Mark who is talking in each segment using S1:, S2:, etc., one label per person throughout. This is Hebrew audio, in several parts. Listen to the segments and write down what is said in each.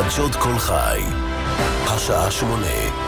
S1: חדשות כל חי, השעה 8.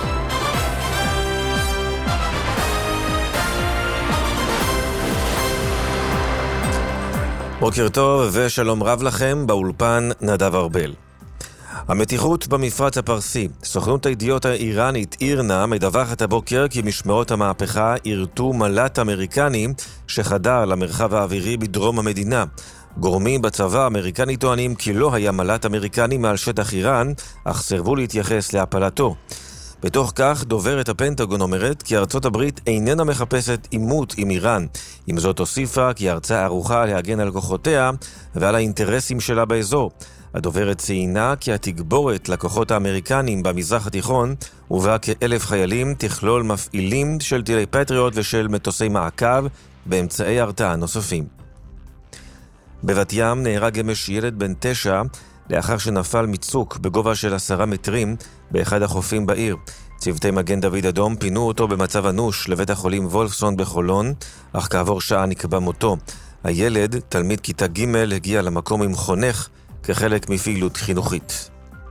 S2: בוקר טוב ושלום רב לכם, באולפן נדב ארבל. המתיחות במפרץ הפרסי. סוכנות הידיעות האיראנית אירנה מדווחת הבוקר כי משמרות המהפכה ירתו מל"ט אמריקני שחדר למרחב האווירי בדרום המדינה. גורמים בצבא האמריקני טוענים כי לא היה מל"ט אמריקני מעל שטח איראן, אך סירבו להתייחס להפלתו. בתוך כך, דוברת הפנטגון אומרת כי ארצות הברית איננה מחפשת עימות עם איראן. עם זאת הוסיפה כי הארצה ערוכה להגן על כוחותיה ועל האינטרסים שלה באזור. הדוברת ציינה כי התגבורת לכוחות האמריקנים במזרח התיכון ובה כ1,000 חיילים תכלול מפעילים של טילי פטריוט ושל מטוסי מעקב באמצעי הרתעה נוספים. בבת ים נהרג אמש ילד בן 9 לאחר שנפל מצוק בגובה של 10 מטרים באחד החופים בעיר. צוותי מגן דוד אדום פינו אותו במצב אנוש לבית החולים וולפסון בחולון, אך כעבור שעה נקבע מותו. הילד, תלמיד כיתה ג', הגיע למקום עם חונך כחלק מפעילות חינוכית.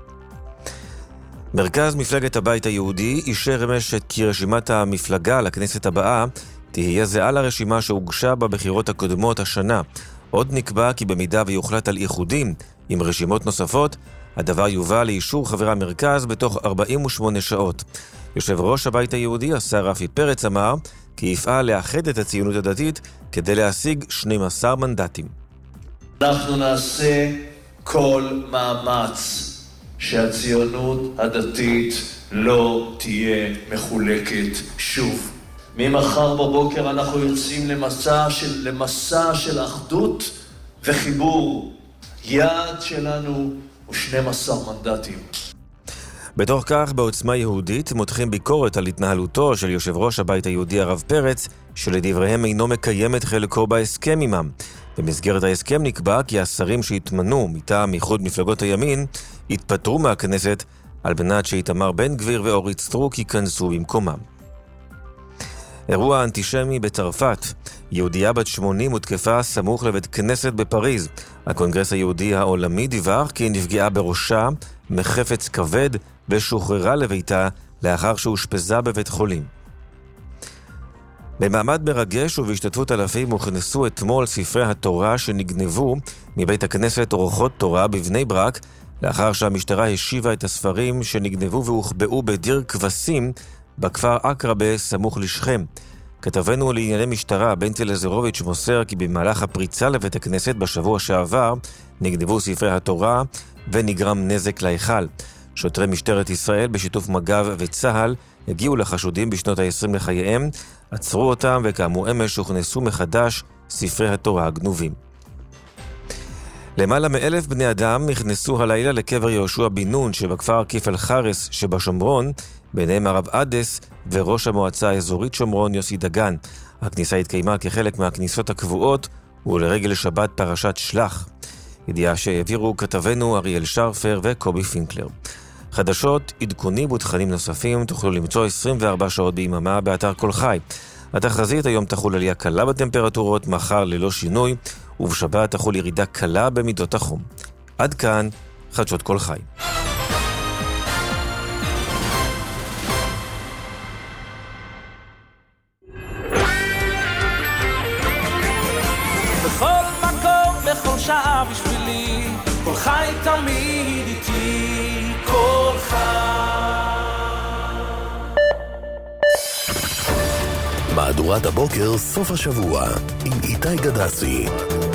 S2: מרכז מפלגת הבית היהודי אישר אמש כי רשימת המפלגה לכנסת הבאה תהיה זהה לרשימה שהוגשה בבחירות הקודמות השנה. עוד נקבע כי במידה ויוחלט על איחודים עם רשימות נוספות, הדבר יובא לאישור חברי המרכז בתוך 48 שעות. יושב ראש הבית היהודי, השר רפי פרץ, אמר כי יפעל לאחד את הציונות הדתית כדי להשיג 12 מנדטים.
S3: אנחנו נעשה כל מאמץ שהציונות הדתית לא תהיה מחולקת שוב. ממחר בבוקר אנחנו יוצאים למסע של אחדות וחיבור. יעד שלנו הוא 12 מנדטים.
S2: בתוך כך, בעוצמה יהודית מותחים ביקורת על התנהלותו של יושב ראש הבית היהודי הרב פרץ, שלדבריהם אינו מקיים את חלקו בהסכם עמם. במסגרת ההסכם נקבע כי השרים שהתמנו מטעם איחוד מפלגות הימין התפטרו מהכנסת על מנת שאיתמר בן גביר ואורית סטרוק ייכנסו במקומם. אירוע אנטישמי בצרפת. יהודייה בת 80 הותקפה סמוך לבית כנסת בפריז. הקונגרס היהודי העולמי דיווח כי נפגעה בראשה מחפץ כבד ושוחררה לביתה לאחר שהושפזה בבית חולים. במעמד מרגש ובהשתתפות אלפים הוכנסו אתמול ספרי התורה שנגנבו מבית הכנסת אורחות תורה בבני ברק, לאחר שהמשטרה השיבה את הספרים שנגנבו והוחבאו בדיר כבשים בכפר עקרבה סמוך לשכם. כתבנו לענייני משטרה בנצי לזרוביץ' מוסר כי במהלך הפריצה לבית הכנסת בשבוע שעבר נגנבו ספרי התורה ונגרם נזק להיכל. שוטרי משטרת ישראל בשיתוף מג"ב וצה"ל הגיעו לחשודים בשנות ה-20 לחייהם, עצרו אותם וכאמור אמש הוכנסו מחדש ספרי התורה הגנובים. למעלה מ1,000 בני אדם נכנסו הלילה לקבר יהושע בן נון שבכפר כיפל חרס שבשומרון, ביניהם הרב אדס וראש המועצה האזורית שומרון יוסי דגן. הכניסה התקיימה כחלק מהכניסות הקבועות ולרגל שבת פרשת שלח. ידיעה שהעבירו כתבנו אריאל שרפר וקובי פינקלר. חדשות, עדכונים ותכנים נוספים תוכלו למצוא 24 שעות ביממה באתר כל חי. התחזית היום תחול עלייה קלה בטמפרטורות, מחר ללא שינוי, ובשבת תחול ירידה קלה במידות החום. עד כאן, חדשות כל חי.
S4: בכל מקום, בכל שעה בשבילי, כל חי תמיד איתי, כל חי.
S1: מהדורת הבוקר סוף השבוע עם איתי גדסי.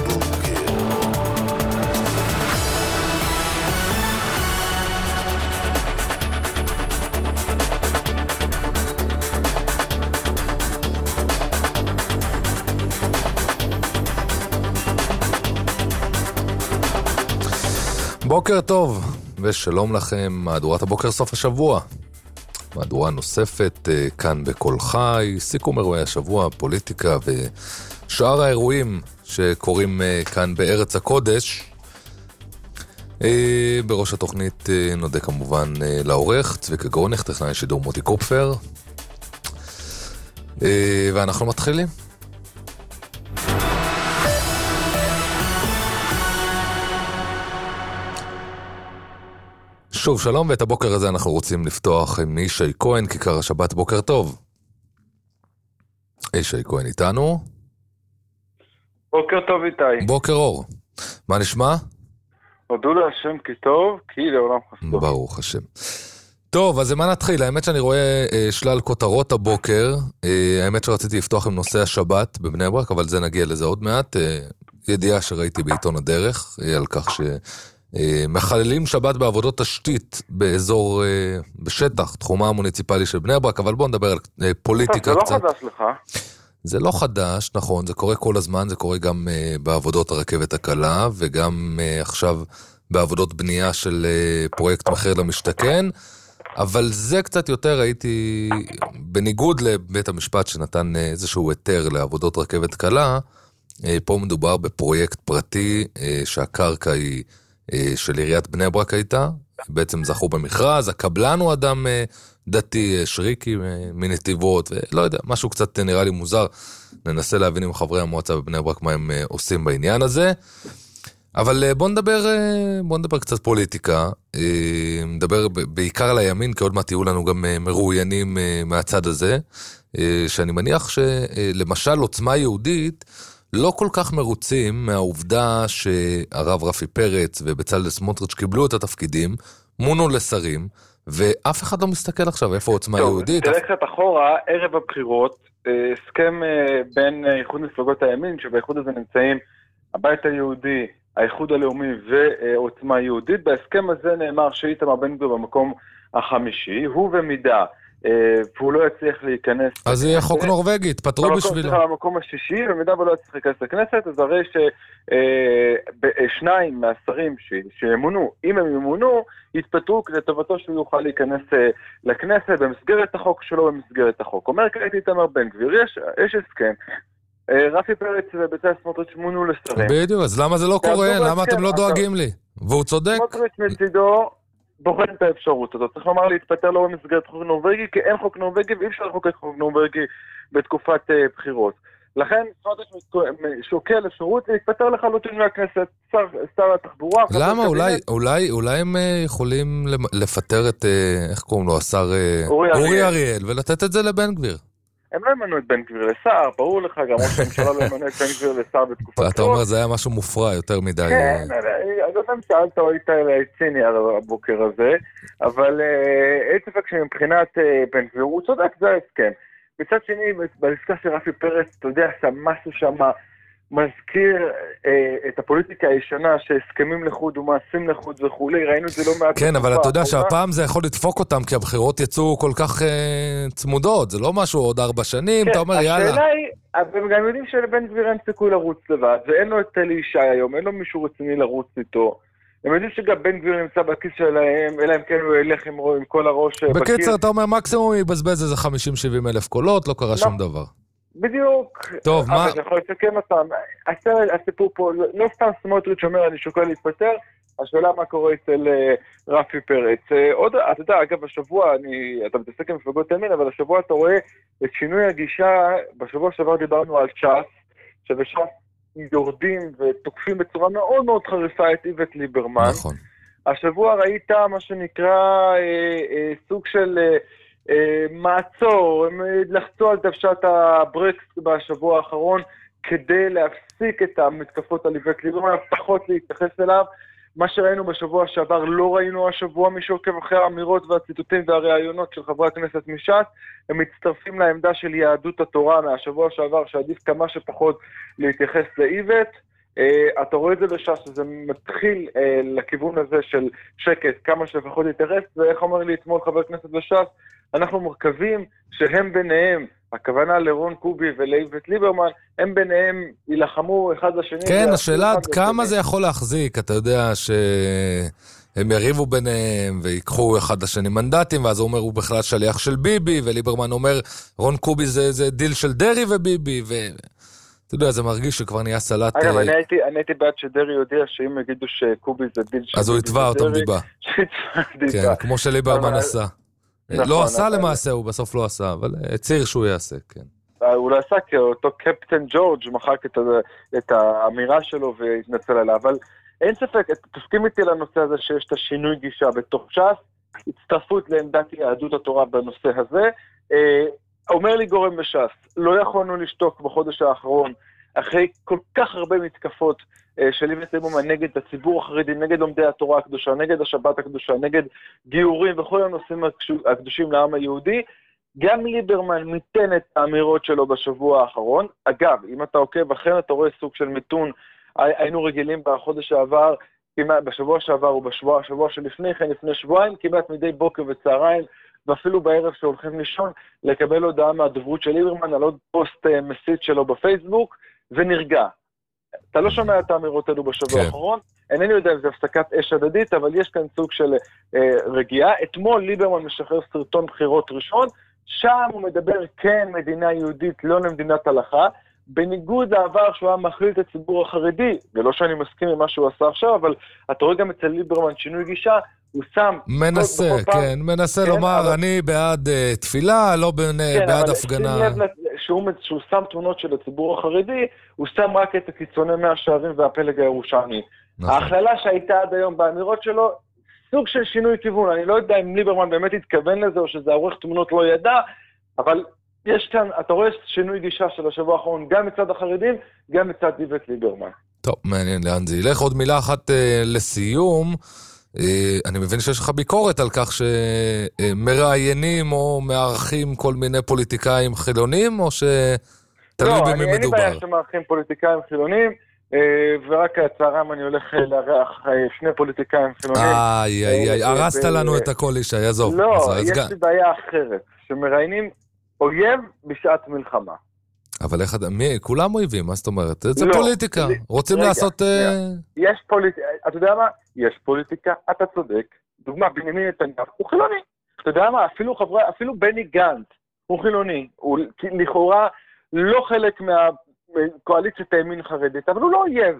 S5: בוקר טוב ושלום לכם, מהדורת הבוקר סוף השבוע. מהדורה נוספת כאן בכל חי, סיכום אירועי השבוע, פוליטיקה ושאר האירועים שקורים כאן בארץ הקודש. בראש התוכנית נודה כמובן לעורך צביקה גרונך, טכנאי שידור מוטי קופפר, ואנחנו מתחילים. שוב שלום, ואת הבוקר הזה אנחנו רוצים לפתוח עם ישי כהן, כיכר השבת. בוקר טוב. ישי כהן איתנו.
S6: בוקר טוב איתי.
S5: בוקר אור. מה נשמע?
S6: הודו להשם כי טוב, כי לעולם חסדו.
S5: ברוך השם. טוב, אז מה נתחיל? האמת שאני רואה שלל כותרות הבוקר. האמת שרציתי לפתוח עם נושא השבת בבני ברק, אבל זה נגיע לזה עוד מעט. ידיעה שראיתי בעיתון הדרך על כך שמחללים שבת בעבודות תשתית באזור, בשטח, תחומה המוניציפלי של בני ברק, אבל בואו נדבר על פוליטיקה קצת.
S6: זה לא חדש לך.
S5: זה לא חדש, נכון, זה קורה כל הזמן, זה קורה גם בעבודות הרכבת הקלה, וגם עכשיו בעבודות בנייה של פרויקט מחיר למשתכן, אבל זה קצת יותר הייתי, בניגוד לבית המשפט שנתן איזשהו היתר לעבודות רכבת קלה, פה מדובר בפרויקט פרטי שהקרקע היא של עיריית בני ברק הייתה, בעצם זכו במכרז, הקבלן הוא אדם דתי, שריקי מנתיבות, ולא יודע, משהו קצת נראה לי מוזר, ננסה להבין עם חברי המועצה בבני ברק מה הם עושים בעניין הזה, אבל בוא נדבר קצת פוליטיקה, נדבר בעיקר על הימין, כי עוד מעט יהיו לנו גם מרואיינים מהצד הזה, שאני מניח שלמשל עוצמה יהודית, לא כל כך מרוצים מהעובדה שהרב רפי פרץ ובצלאל סמוטריץ' קיבלו את התפקידים, מונו לשרים, ואף אחד לא מסתכל עכשיו איפה עוצמה יהודית.
S6: תלך קצת אחורה, ערב הבחירות, הסכם בין איחוד מפלגות הימין, שבאיחוד הזה נמצאים הבית היהודי, האיחוד הלאומי ועוצמה יהודית. בהסכם הזה נאמר שאיתמר בן גביר במקום החמישי, הוא במידה, והוא לא יצליח להיכנס.
S5: אז יהיה חוק נורווגי, תפטרו בשבילו.
S6: במקום השישי, במידה ולא יצליח להיכנס לכנסת, אז הרי שניים מהשרים שימונו, אם הם ימונו, יתפטרו כדי טובתו שהוא יוכל להיכנס לכנסת במסגרת החוק שלו, במסגרת החוק. אומר כעת איתמר בן גביר, יש הסכם, רפי פרץ ובצלאל סמוטריץ' מונו לשרים.
S5: בדיוק, אז למה זה לא קורה? למה אתם לא דואגים לי? והוא צודק.
S6: סמוטריץ' מצידו בוחן את האפשרות הזאת. צריך לומר להתפטר לא במסגרת חוק נורווגי, כי אין חוק נורווגי ואי אפשר לחוקק חוק נורווגי בתקופת בחירות. לכן סמוטריץ' שוקל אפשרות להתפטר לחלוטין מהכנסת, שר התחבורה.
S5: למה? אולי הם יכולים לפטר את, איך קוראים לו, השר אורי אריאל, ולתת את זה לבן גביר.
S6: הם לא ימנו את בן גביר לשר, ברור לך, גם ראש הממשלה לא ימנו את בן גביר לשר בתקופת בחירות.
S5: אתה אומר, זה היה משהו מופרע יותר מדי.
S6: כן, אני לא יודע אם שאלת או היית ציני על הבוקר הזה, אבל אין ספק שמבחינת בן גביר הוא צודק, זה ההסכם. מצד שני, בעסקה של רפי פרץ, אתה יודע, משהו שם מזכיר את הפוליטיקה הישנה, שהסכמים לחוד ומעשים לחוד וכולי, ראינו את זה לא מעט.
S5: כן, אבל אתה יודע שהפעם זה יכול לדפוק אותם, כי הבחירות יצאו כל כך צמודות, זה לא משהו עוד 4 שנים, אתה אומר יאללה.
S6: השאלה היא, הם גם יודעים שלבן גביר אין סיכוי לרוץ לבד, ואין לו את אלי ישי היום, אין לו מישהו רציני לרוץ איתו. הם יודעים שגם בן גביר נמצא בכיס שלהם, אלא אם כן הוא ילך עם כל הראש בכיס.
S5: בקיצר, אתה אומר, מקסימום יבזבז איזה 50-70 אלף קולות, לא קרה שום דבר.
S6: בדיוק.
S5: טוב, מה?
S6: אבל אני יכול לסכם אותם. הסיפור פה, לא סתם סמוטריץ' אומר, אני שוקל להתפטר, השאלה מה קורה אצל רפי פרץ. עוד, אתה יודע, אגב, השבוע, אתה מתעסק עם מפלגות ימין, אבל השבוע אתה רואה את שינוי הגישה, בשבוע שעבר דיברנו על ש"ס, שבש"ס יורדים ותוקפים בצורה מאוד מאוד חריפה את איווט ליברמן.
S5: נכון.
S6: השבוע ראית מה שנקרא סוג של מעצור, הם לחצו על דוושת הברקס בשבוע האחרון כדי להפסיק את המתקפות על איווט ליברמן, פחות להתייחס אליו. מה שראינו בשבוע שעבר לא ראינו השבוע, מי שעוקב אחרי האמירות והציטוטים והראיונות של חברי הכנסת מש"ס, הם מצטרפים לעמדה של יהדות התורה מהשבוע שעבר, שעדיף כמה שפחות להתייחס לאיווט. אתה רואה את זה בש"ס, שזה מתחיל לכיוון הזה של שקט, כמה שפחות להתייחס, ואיך אומר לי אתמול חבר כנסת בש"ס, אנחנו מרכבים שהם ביניהם, הכוונה לרון קובי ולאיווט ליברמן, הם ביניהם ילחמו אחד לשני.
S5: כן, השאלה עד כמה זה יכול להחזיק, אתה יודע שהם יריבו ביניהם ויקחו אחד לשני מנדטים, ואז הוא אומר הוא בכלל שליח של ביבי, וליברמן אומר רון קובי זה דיל של דרי וביבי, אתה יודע, זה מרגיש שכבר נהיה סלט.
S6: אגב, אני הייתי בעד שדרי יודיע שאם יגידו שקובי זה דיל של ביבי,
S5: אז הוא יתבע אותם דיבה. כן, כמו שליברמן עשה. לא עשה למעשה, הוא בסוף לא עשה, אבל הציר שהוא יעשה, כן.
S6: הוא לא עשה כי אותו קפטן ג'ורג' מחק את האמירה שלו והתנצל עליה, אבל אין ספק, תסכים איתי לנושא הזה שיש את השינוי גישה בתוך ש"ס, הצטרפות לעמדת יהדות התורה בנושא הזה. אומר לי גורם בש"ס, לא יכולנו לשתוק בחודש האחרון, אחרי כל כך הרבה מתקפות של איווט ליברמן נגד הציבור החרדי, נגד לומדי התורה הקדושה, נגד השבת הקדושה, נגד גיורים וכל הנושאים הקדושים לעם היהודי, גם ליברמן מיתן את האמירות שלו בשבוע האחרון. אגב, אם אתה עוקב, אכן אתה רואה סוג של מיתון, היינו רגילים בחודש שעבר, בשבוע שעבר ובשבוע שלפני כן, לפני שבועיים, כמעט מדי בוקר וצהריים, ואפילו בערב שהולכים לישון, לקבל הודעה מהדוברות של ליברמן על עוד פוסט מסית שלו בפייסבוק, ונרגע. אתה לא שומע את האמירות האלו בשבוע האחרון, אינני יודע אם זה הפסקת אש הדדית, אבל יש כאן סוג של רגיעה. אתמול ליברמן משחרר סרטון בחירות ראשון, שם הוא מדבר כן מדינה יהודית, לא למדינת הלכה, בניגוד לעבר שהוא היה מכליל את הציבור החרדי, ולא שאני מסכים עם מה שהוא עשה עכשיו, אבל אתה רואה גם אצל ליברמן שינוי גישה, הוא שם...
S5: מנסה לומר, אני בעד תפילה, לא בעד הפגנה.
S6: שים לב שהוא שם תמונות של הציבור החרדי, הוא שם רק את הקיצוני מאה שערים והפלג הירושלמי. ההכללה שהייתה עד היום באמירות שלו, סוג של שינוי כיוון. אני לא יודע אם ליברמן באמת התכוון לזה, או שזה עורך תמונות לא ידע, אבל יש כאן, אתה רואה שינוי גישה של השבוע האחרון, גם מצד החרדים, גם מצד איווט ליברמן.
S5: טוב, מעניין לאן זה ילך. עוד מילה אחת לסיום. אני מבין שיש לך ביקורת על כך שמראיינים או מערכים כל מיני פוליטיקאים חילונים, או שתלוי במי מדובר?
S6: לא, אין לי בעיה שמערכים פוליטיקאים חילונים, ורק הצהריים אני הולך לארח שני פוליטיקאים חילונים.
S5: הרסת לנו את הכל אישה, יעזוב.
S6: לא, יש לי בעיה אחרת, שמראיינים אויב בשעת מלחמה.
S5: אבל כולם אויבים, מה זאת אומרת? זה פוליטיקה, רוצים לעשות...
S6: יש פוליטיקה, אתה יודע מה? יש פוליטיקה, אתה צודק. דוגמה, בנימין נתניהו, הוא חילוני. אתה יודע מה? אפילו בני גנץ, הוא חילוני. הוא לכאורה לא חלק מהקואליציית הימין חרדית, אבל הוא לא אויב.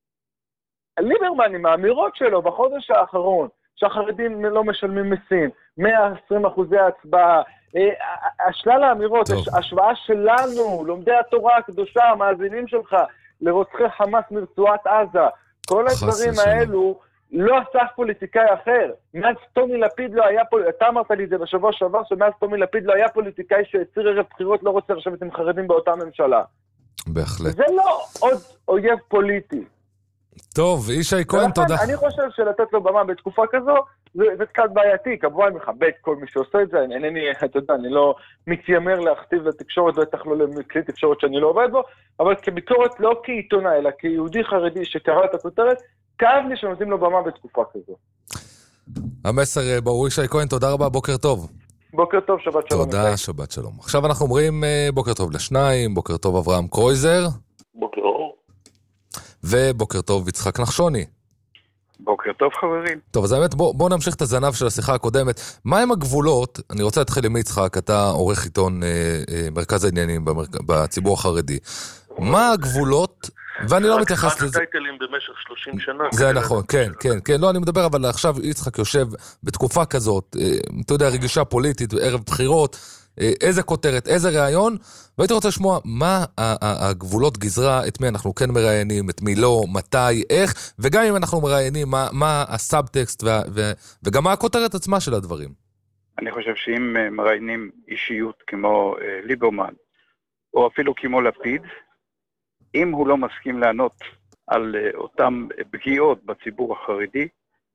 S6: ליברמן עם האמירות שלו בחודש האחרון, שהחרדים לא משלמים מסים, 120% ההצבעה, השלל האמירות, השוואה שלנו, לומדי התורה הקדושה, המאזינים שלך, לרוצחי חמאס מרצועת עזה, כל הדברים האלו, לא אסף פוליטיקאי אחר. מאז טומי לפיד לא היה אתה אמרת לי את זה בשבוע שעבר, שמאז טומי לפיד לא היה פוליטיקאי שהצהיר ערב בחירות לא רוצה לשבת עם חרדים באותה ממשלה.
S5: בהחלט.
S6: זה לא עוד אויב פוליטי.
S5: טוב, ישי כהן, תודה.
S6: אני חושב שלתת לו במה בתקופה כזו, זה קצת בעייתי, כמובן מכבד כל מי שעושה את זה, אתה יודע, אני לא מתיימר להכתיב לתקשורת, בטח לא לכלי תקשורת שאני לא עובד בו, אבל כביקורת לא כעיתונאי, אלא כיהודי חרדי שקרא את הכותרת, כאב לי שנותנים לו במה בתקופה כזו.
S5: המסר ברור. ישי כהן, תודה רבה, בוקר טוב.
S6: בוקר טוב, שבת שלום.
S5: תודה, שבת שלום. עכשיו אנחנו אומרים בוקר טוב לשניים, בוקר טוב אברהם קרויזר.
S7: בוקר אור.
S5: ובוקר טוב יצחק נחשוני.
S7: בוקר טוב חברים.
S5: טוב, אז האמת, בוא נמשיך את הזנב של השיחה הקודמת. מה הם הגבולות? אני רוצה להתחיל עם יצחק, אתה עורך עיתון מרכז העניינים בציבור החרדי. מה הגבולות? ואני לא מתייחס לזה.
S7: רק טייטלים במשך 30 שנה.
S5: זה נכון, כן. לא, אני מדבר, אבל עכשיו יצחק יושב בתקופה כזאת, אתה יודע, רגישה פוליטית, ערב בחירות, איזה כותרת, איזה רעיון, והייתי רוצה לשמוע מה הגבולות גזרה, את מי אנחנו כן מראיינים, את מי לא, מתי, איך, וגם אם אנחנו מראיינים, מה הסאבטקסט, וגם מה הכותרת עצמה של הדברים.
S7: אני חושב שאם מראיינים אישיות כמו ליברמן, או אפילו כמו לפיד, אם הוא לא מסכים לענות על אותם פגיעות בציבור החרדי,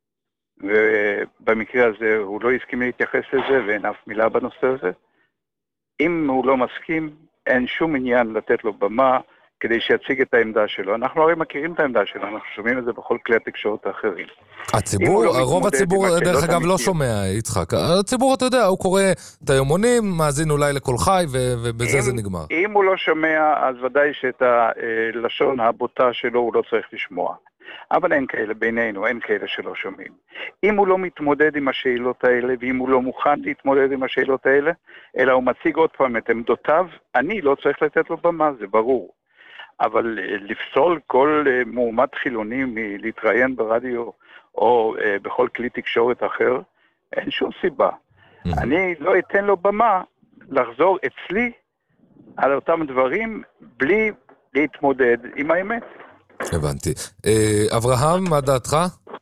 S7: ובמקרה הזה הוא לא הסכים להתייחס לזה, ואין אף מילה בנושא הזה, אם הוא לא מסכים, אין שום עניין לתת לו במה כדי שיציג את העמדה שלו. אנחנו הרי מכירים את העמדה שלו, אנחנו שומעים את זה בכל כלי התקשורת האחרים.
S5: רוב הציבור, דרך אגב, לא שומע, יצחק. הציבור, אתה יודע, הוא קורא את היומונים, מאזין אולי לכל חי, ובזה זה נגמר.
S7: אם הוא לא שומע, אז ודאי שאת הלשון הבוטה שלו הוא לא צריך לשמוע. אבל אין כאלה בינינו, אין כאלה שלא שומעים. אם הוא לא מתמודד עם השאלות האלה, ואם הוא לא מוכן להתמודד עם השאלות האלה, אלא הוא מציג עוד פעם את עמדותיו, אני לא צריך לתת לו במה, זה ברור. אבל לפסול כל מועמד חילוני מלהתראיין ברדיו או בכל כלי תקשורת אחר, אין שום סיבה. אני לא אתן לו במה לחזור אצלי על אותם דברים בלי להתמודד עם האמת.
S5: הבנתי. אברהם, מה דעתך?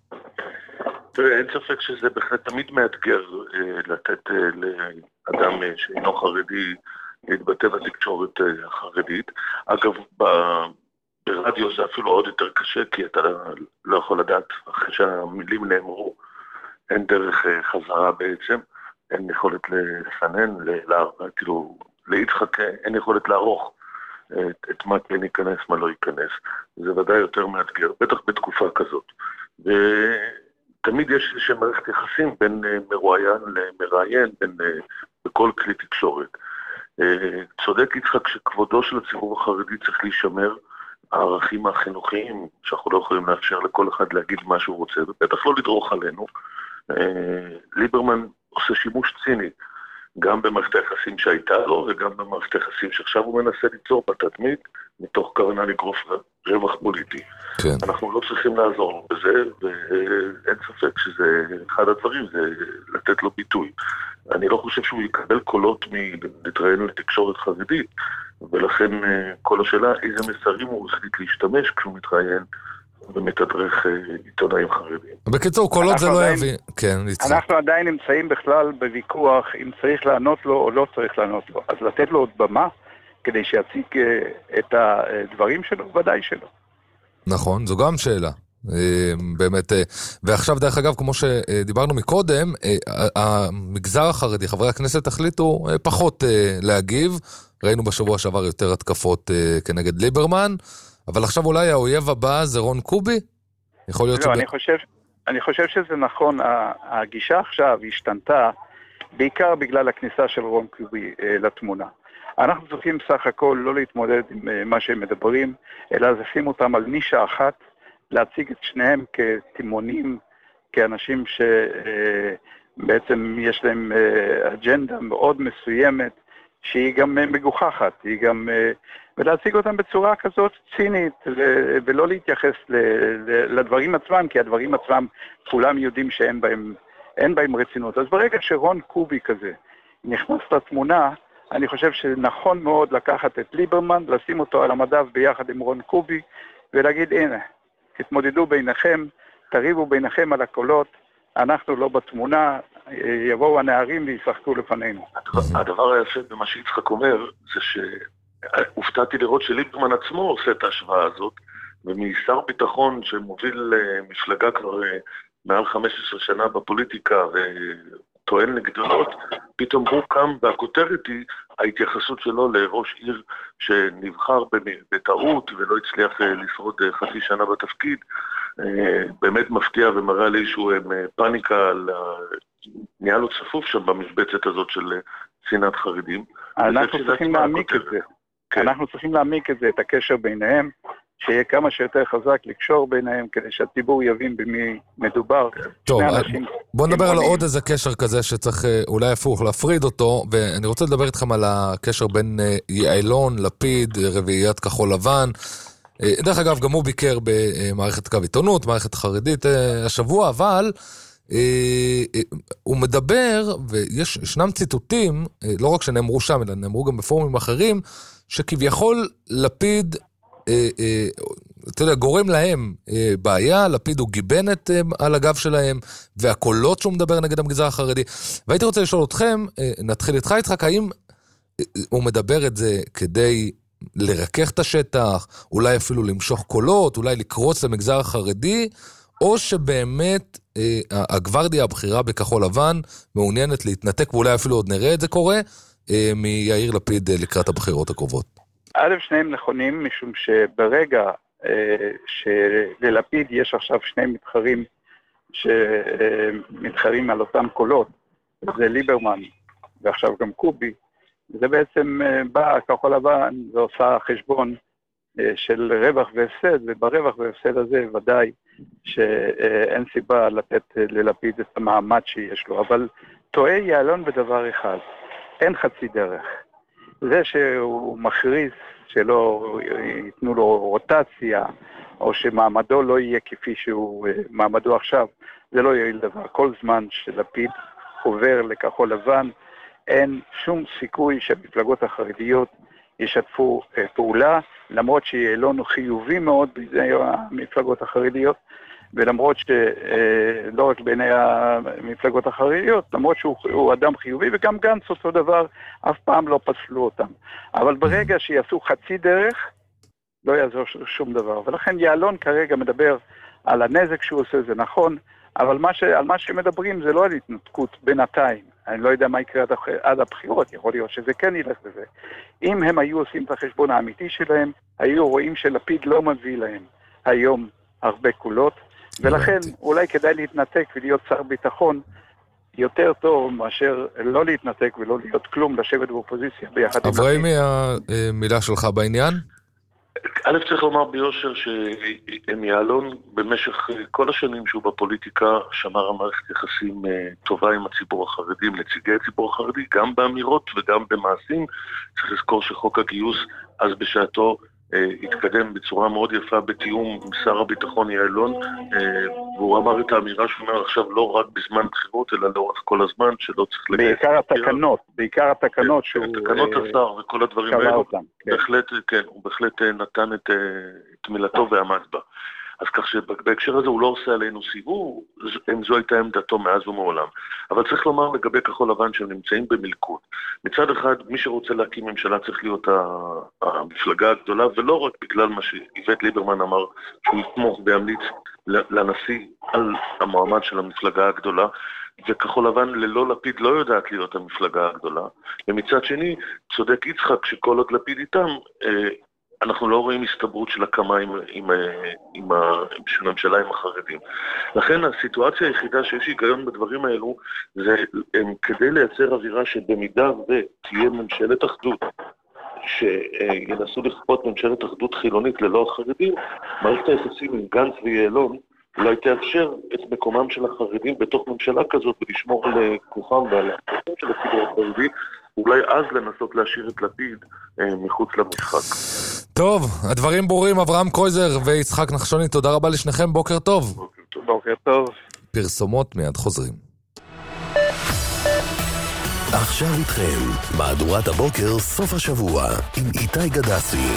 S8: תראה, אין ספק שזה בהחלט תמיד מאתגר לתת לאדם שאינו חרדי להתבטא בתקשורת החרדית. אגב, ברדיו זה אפילו עוד יותר קשה, כי אתה לא יכול לדעת, אחרי שהמילים נאמרו, אין דרך חזרה בעצם, אין יכולת לסנן, כאילו להצחק, אין יכולת לערוך את מה כן ייכנס, מה לא ייכנס. זה ודאי יותר מאתגר, בטח בתקופה כזאת. ותמיד יש איזושהי מערכת יחסים בין מרואיין למראיין, בכל כלי תקשורת. צודק יצחק שכבודו של הציבור החרדי צריך להישמר, הערכים החינוכיים שאנחנו לא יכולים לאפשר לכל אחד להגיד מה שהוא רוצה, ובטח לא לדרוך עלינו. ליברמן עושה שימוש ציני, גם במערכת היחסים שהייתה לו, וגם במערכת היחסים שעכשיו הוא מנסה ליצור בתדמית, מתוך כוונה לגרוף רווח פוליטי. כן. אנחנו לא צריכים לעזור לו בזה, ואין ספק שזה אחד הדברים, זה לתת לו ביטוי. אני לא חושב שהוא יקבל קולות מלהתראיין לתקשורת חרדית, ולכן כל השאלה, איזה מסרים הוא החליט להשתמש כשהוא מתראיין ומתדרך עיתונאים חרדים.
S5: בקיצור, קולות זה לא יביא. כן,
S7: אנחנו עדיין נמצאים בכלל בוויכוח אם צריך לענות לו או לא צריך לענות לו. אז לתת לו עוד במה כדי שיציג את הדברים שלו, ודאי שלא.
S5: נכון, זו גם שאלה. באמת, ועכשיו דרך אגב, כמו שדיברנו מקודם, המגזר החרדי, חברי הכנסת החליטו פחות להגיב, ראינו בשבוע שעבר יותר התקפות כנגד ליברמן, אבל עכשיו אולי האויב הבא זה רון קובי? יכול להיות
S7: לא, אני חושב שזה נכון, הגישה עכשיו השתנתה, בעיקר בגלל הכניסה של רון קובי לתמונה. אנחנו צריכים סך הכל לא להתמודד עם מה שהם מדברים, אלא לשים אותם על נישה אחת, להציג את שניהם כתימונים, כאנשים שבעצם יש להם אג'נדה מאוד מסוימת, שהיא גם מגוחכת, היא גם, ולהציג אותם בצורה כזאת צינית, ולא להתייחס לדברים עצמם, כי הדברים עצמם כולם יודעים שאין בהם רצינות. אז ברגע שרון קובי כזה נכנס לתמונה, אני חושב שנכון מאוד לקחת את ליברמן, לשים אותו על המדף ביחד עם רון קובי, ולהגיד, הנה, תתמודדו ביניכם, תריבו ביניכם על הקולות, אנחנו לא בתמונה, יבואו הנערים וישחקו לפנינו.
S8: הדבר היפה במה שיצחק אומר, זה שהופתעתי לראות שליברמן עצמו עושה את ההשוואה הזאת, ומשר ביטחון שמוביל מפלגה כבר מעל 15 שנה בפוליטיקה וטוען לגדולות, פתאום הוא קם והכותרת היא ההתייחסות שלו לראש עיר שנבחר בטעות ולא הצליח לשרוד חצי שנה בתפקיד. באמת מפתיע ומראה לי שהוא פאניקה, נהיה לו צפוף שם במשבצת הזאת של שנאת חרדים.
S7: אנחנו צריכים להעמיק את זה. אנחנו צריכים להעמיק את זה, את הקשר ביניהם, שיהיה כמה שיותר חזק לקשור ביניהם, כדי שהציבור יבין במי מדובר.
S5: טוב, בוא נדבר על עוד איזה קשר כזה שצריך אולי הפוך להפריד אותו, ואני רוצה לדבר איתכם על הקשר בין יעלון, לפיד, רביעיית כחול לבן. דרך אגב, גם הוא ביקר במערכת קו עיתונות, מערכת חרדית השבוע, אבל הוא מדבר, וישנם ציטוטים, לא רק שנאמרו שם, אלא נאמרו גם בפורומים אחרים, שכביכול לפיד, אתה יודע, גורם להם בעיה, לפיד הוא גיבנת על הגב שלהם, והקולות שהוא מדבר נגד המגזר החרדי. והייתי רוצה לשאול אתכם, נתחיל איתך יצחק, האם הוא מדבר את זה כדי לרכך את השטח, אולי אפילו למשוך קולות, אולי לקרוץ למגזר החרדי, או שבאמת הגוורדיה הבחירה בכחול לבן מעוניינת להתנתק, ואולי אפילו עוד נראה את זה קורה, מיאיר לפיד לקראת הבחירות הקרובות.
S7: א', שניהם נכונים, משום שברגע שללפיד יש עכשיו שני מתחרים שמתחרים על אותם קולות, זה ליברמן ועכשיו גם קובי, זה בעצם בא כחול לבן ועושה חשבון של רווח והפסד, וברווח והפסד הזה ודאי שאין סיבה לתת ללפיד את המעמד שיש לו, אבל טועה יעלון בדבר אחד, אין חצי דרך. זה שהוא מכריז שלא ייתנו לו רוטציה, או שמעמדו לא יהיה כפי שהוא מעמדו עכשיו, זה לא יועיל דבר. כל זמן שלפיד עובר לכחול לבן, אין שום סיכוי שהמפלגות החרדיות ישתפו פעולה, למרות שיעלון הוא חיובי מאוד בידי המפלגות החרדיות, ולמרות שלא רק בעיני המפלגות החרדיות, למרות שהוא אדם חיובי, וגם גנץ אותו דבר, אף פעם לא פסלו אותם. אבל ברגע שיעשו חצי דרך, לא יעזור שום דבר. ולכן יעלון כרגע מדבר על הנזק שהוא עושה, זה נכון, אבל על מה שמדברים זה לא על התנתקות בינתיים. אני לא יודע מה יקרה עד הבחירות, יכול להיות שזה כן ילך בזה. אם הם היו עושים את החשבון האמיתי שלהם, היו רואים שלפיד לא מביא להם היום הרבה קולות, ולכן אולי כדאי להתנתק ולהיות שר ביטחון יותר טוב מאשר לא להתנתק ולא להיות כלום, לשבת באופוזיציה ביחד.
S5: אברהימי, המילה שלך בעניין?
S8: א', צריך לומר ביושר שיעלון במשך כל השנים שהוא בפוליטיקה שמר על מערכת יחסים טובה עם הציבור החרדי, עם נציגי הציבור החרדי, גם באמירות וגם במעשים. צריך לזכור שחוק הגיוס אז בשעתו התקדם בצורה מאוד יפה בתיאום עם שר הביטחון יעלון, והוא אמר את האמירה שהוא אומר עכשיו לא רק בזמן בחירות אלא לאורך כל הזמן, שלא צריך
S7: בעיקר התקנות שהוא
S8: תקנות השר וכל הדברים האלו, הוא בהחלט נתן את מילתו ועמד בה. אז כך שבהקשר הזה הוא לא עושה עלינו סיבוב, זו הייתה עמדתו מאז ומעולם. אבל צריך לומר לגבי כחול לבן שהם נמצאים במלכוד. מצד אחד, מי שרוצה להקים ממשלה צריך להיות המפלגה הגדולה, ולא רק בגלל מה שאיווט ליברמן אמר, שהוא יתמוך וימליץ לנשיא על המועמד של המפלגה הגדולה, וכחול לבן ללא לפיד לא יודעת להיות המפלגה הגדולה. ומצד שני, צודק יצחק שכל עוד לפיד איתם, אנחנו לא רואים הסתברות של הקמה של הממשלה עם החרדים. לכן הסיטואציה היחידה שיש היגיון בדברים האלו, זה כדי לייצר אווירה שבמידה ותהיה ממשלת אחדות, שינסו לכפות ממשלת אחדות חילונית ללא החרדים, מערכת היחסים עם גנץ ויעלון, אולי תאפשר את מקומם של החרדים בתוך ממשלה כזאת ולשמור על כוחם ועל הכוחם של הציבור החרדי, אולי אז לנסות להשאיר את לפיד מחוץ למשחק.
S5: טוב, הדברים ברורים. אברהם קרויזר ויצחק נחשוני, תודה רבה לשניכם, בוקר טוב.
S7: בוקר טוב.
S5: פרסומות מיד חוזרים.
S1: עכשיו איתכם, מהדורת הבוקר סוף השבוע עם איתי גדסי.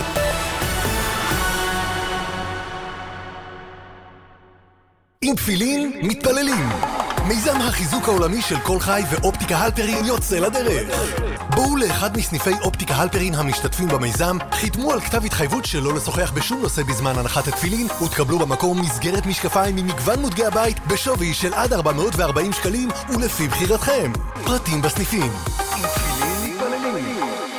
S1: עם תפילין מתפללים. מיזם החיזוק העולמי של כל חי ואופטיקה הלפרין יוצא לדרך. בואו לאחד מסניפי אופטיקה הלפרין המשתתפים במיזם, חיתמו על כתב התחייבות שלא לשוחח בשום נושא בזמן הנחת התפילין, ותקבלו במקום מסגרת משקפיים ממגוון מותגי הבית בשווי של עד 440 שקלים ולפי בחירתכם. פרטים בסניפים. עם תפילין מתפללים.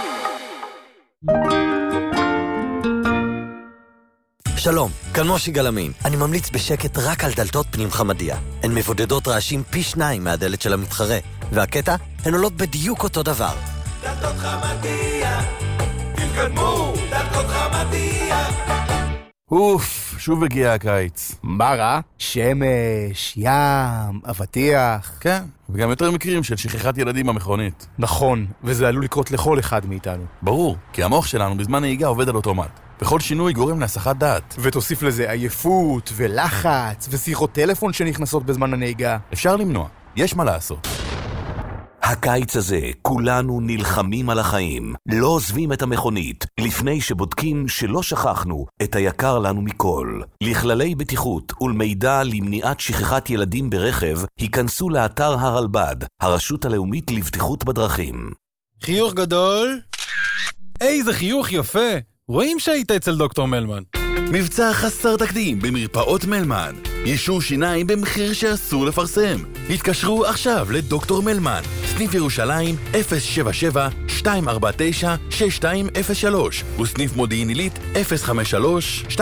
S9: שלום, כאן מושי גלמין. אני ממליץ בשקט רק על דלתות פנים חמדיה. הן מבודדות רעשים פי 2 מהדלת של המתחרה. והקטע, הן עולות בדיוק אותו דבר. דלתות חמדיה, תתקדמו, דלתות חמדיה.
S10: אוף, שוב הגיע הקיץ.
S11: מה רע? שמש, ים, אבטיח.
S10: כן, וגם יותר מקרים של שכחת ילדים במכונית.
S11: נכון, וזה עלול לקרות לכל אחד מאיתנו.
S10: ברור, כי המוח שלנו בזמן נהיגה עובד על אוטומט. וכל שינוי גורם להסחת דעת.
S11: ותוסיף לזה עייפות ולחץ ושיחות טלפון שנכנסות בזמן הנהיגה.
S10: אפשר למנוע, יש מה לעשות.
S1: הקיץ הזה כולנו נלחמים על החיים, לא עוזבים את המכונית, לפני שבודקים שלא שכחנו את היקר לנו מכל. לכללי בטיחות ולמידע למניעת שכחת ילדים ברכב, היכנסו לאתר הרלב"ד, הרשות הלאומית לבטיחות בדרכים.
S12: חיוך גדול. איזה חיוך יפה. רואים שהיית אצל דוקטור מלמן.
S10: מבצע חסר תקדים במרפאות מלמן. יישור שיניים במחיר שאסור לפרסם. התקשרו עכשיו לדוקטור מלמן. סניף ירושלים 077-249-6203 וסניף מודיעין עילית 053-2121-342.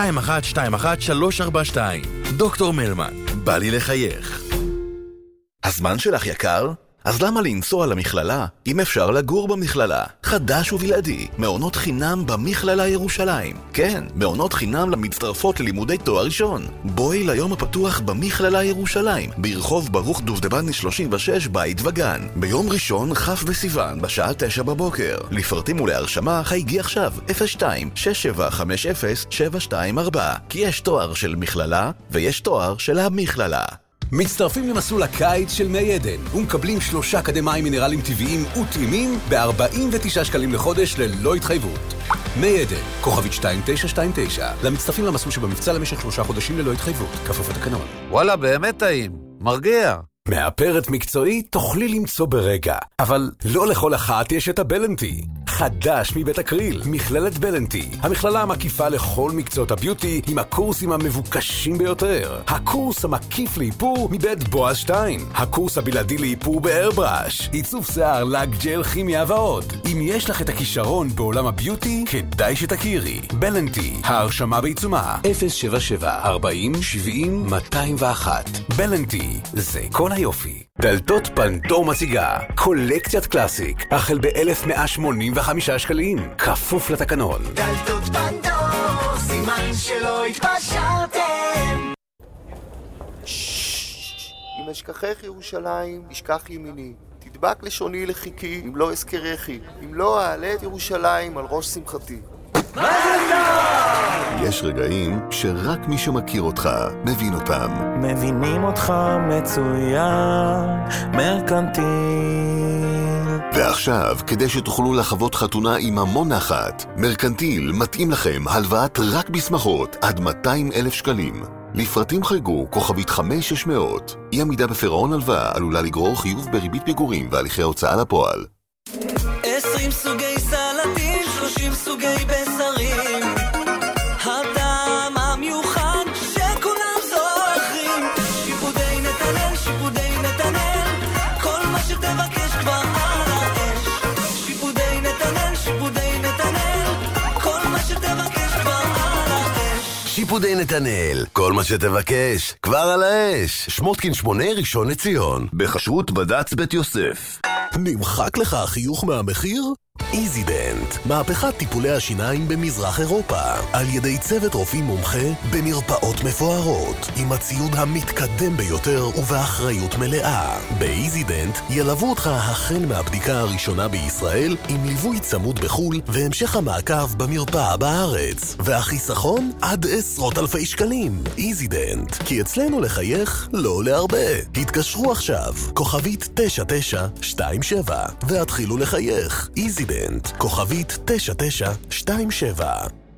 S10: דוקטור מלמן, בא לי לחייך.
S1: הזמן שלך יקר? אז למה לנסוע למכללה, אם אפשר לגור במכללה? חדש ובלעדי, מעונות חינם במכללה ירושלים. כן, מעונות חינם למצטרפות ללימודי תואר ראשון. בואי ליום הפתוח במכללה ירושלים, ברחוב ברוך דובדבני 36 בית וגן. ביום ראשון, כ' בסיוון, בשעה 9 בבוקר. לפרטים ולהרשמה, חייגי עכשיו, 02-6750-724. כי יש תואר של מכללה, ויש תואר של המכללה.
S13: מצטרפים למסלול הקיץ של מי עדן ומקבלים 3 כדי מים מינרלים טבעיים וטעימים ב-49 שקלים לחודש ללא התחייבות. מי עדן, כוכבית 2929, למצטרפים למסלול שבמבצע למשך 3 חודשים ללא התחייבות, כפוף לתקנון.
S14: וואלה, באמת טעים, מרגיע.
S13: מאפרת מקצועי תוכלי למצוא ברגע, אבל לא לכל אחת יש את הבלנטי. חדש מבית אקריל, מכללת בלנטי, המכללה המקיפה לכל מקצועות הביוטי עם הקורסים המבוקשים ביותר. הקורס המקיף לאיפור מבית בועז שטיין, הקורס הבלעדי לאיפור באיירבראש, עיצוב שיער, לק ג'ל, כימיה ועוד. אם יש לך את הכישרון בעולם הביוטי, כדאי שתכירי. בלנטי, ההרשמה בעיצומה, 077 40 70 201. בלנטי, זה כל היופי. דלתות פנדור מציגה קולקציית קלאסיק החל ב-1185 שקלים, כפוף לתקנון.
S15: דלתות פנדור, סימן שלא התפשרתם.
S16: אם אשכחך ירושלים, ישכח ימיני. תדבק לשוני לחיקי, אם לא אזכרכי. אם לא אעלה את ירושלים על ראש שמחתי.
S1: יש רגעים שרק מי שמכיר אותך מבין אותם.
S4: מבינים אותך מצוין, מרקנטיל.
S1: ועכשיו, כדי שתוכלו לחוות חתונה עם המון נחת, מרקנטיל מתאים לכם הלוואת רק בשמחות עד 200,000 שקלים. לפרטים חייגו כוכבית 5600. אי עמידה בפירעון הלוואה עלולה לגרור חיוב בריבית פיגורים והליכי הוצאה לפועל.
S15: 20 סוגי סלטים, 30 סוגי בשרים, הטעם המיוחד שכולם זוכרים. שיפודי נתנאל, שיפודי נתנאל, כל מה שתבקש כבר על האש. שיפודי נתנאל, שיפודי נתנאל, כל מה שתבקש כבר על האש.
S17: שיפודי נתנאל, כל מה שתבקש כבר על האש. שמותקין 8 ראשון לציון, בחשרות בד"ץ בית יוסף.
S1: נמחק לך החיוך מהמחיר? איזידנט, מהפכת טיפולי השיניים במזרח אירופה, על ידי צוות רופאים מומחה במרפאות מפוארות, עם הציוד המתקדם ביותר ובאחריות מלאה. באיזידנט ילוו אותך החל מהבדיקה הראשונה בישראל, עם ליווי צמוד בחול והמשך המעקב במרפאה בארץ, והחיסכון עד עשרות אלפי שקלים. איזידנט, כי אצלנו לחייך לא עולה הרבה. התקשרו עכשיו, כוכבית 9927, והתחילו לחייך. איזידנט, כוכבית 9927.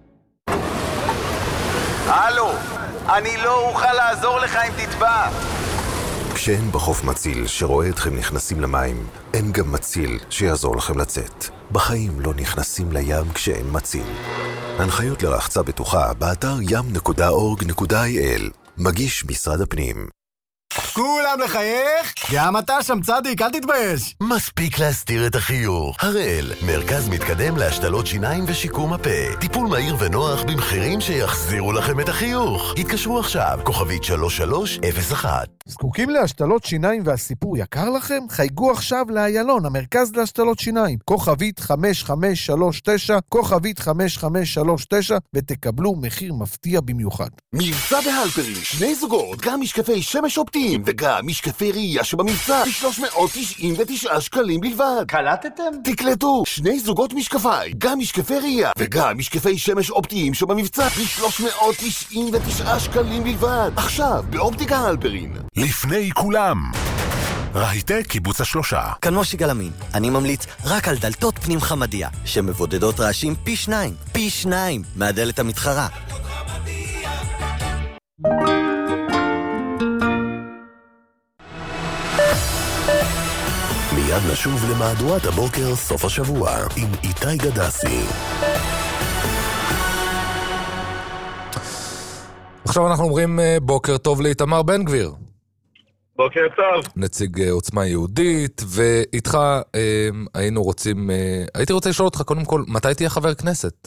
S18: הלו, אני לא אוכל לעזור לך אם תטבע.
S1: כשאין בחוף מציל שרואה אתכם נכנסים למים, אין גם מציל שיעזור לכם לצאת. בחיים לא נכנסים לים כשאין מציל. הנחיות לרחצה בטוחה באתר ים.org.il. מגיש משרד הפנים.
S11: כולם לחייך? גם אתה שם צדיק, אל תתבייש.
S17: מספיק להסתיר את החיוך. הראל, מרכז מתקדם להשתלות שיניים ושיקום הפה. טיפול מהיר ונוח במחירים שיחזירו לכם את החיוך. התקשרו עכשיו, כוכבית 3301.
S19: זקוקים להשתלות שיניים והסיפור יקר לכם? חייגו עכשיו לאיילון, המרכז להשתלות שיניים. כוכבית 5539, כוכבית 5539, ותקבלו מחיר מפתיע במיוחד.
S1: מבצע בהלפרין, 2 זוגות, גם משקפי שמש אופטיים וגם משקפי ראייה שבמבצע ב-399 שקלים בלבד.
S11: קלטתם?
S1: תקלטו, 2 זוגות משקפי, גם משקפי ראייה וגם משקפי שמש אופטיים שבמבצע ב-399 שקלים בלבד. עכשיו באופטיקה הלפרין.
S20: לפני כולם, רהיטי קיבוץ השלושה.
S9: כאן מושי גלמין, אני ממליץ רק על דלתות פנים חמדיה, שמבודדות רעשים פי 2 מהדלת המתחרה.
S1: מיד נשוב למהדורת הבוקר סוף השבוע עם איתי גדסי.
S5: עכשיו אנחנו אומרים בוקר טוב לאיתמר בן גביר.
S21: בוקר טוב.
S5: נציג עוצמה יהודית, ואיתך הייתי רוצה לשאול אותך קודם כל, מתי תהיה חבר כנסת?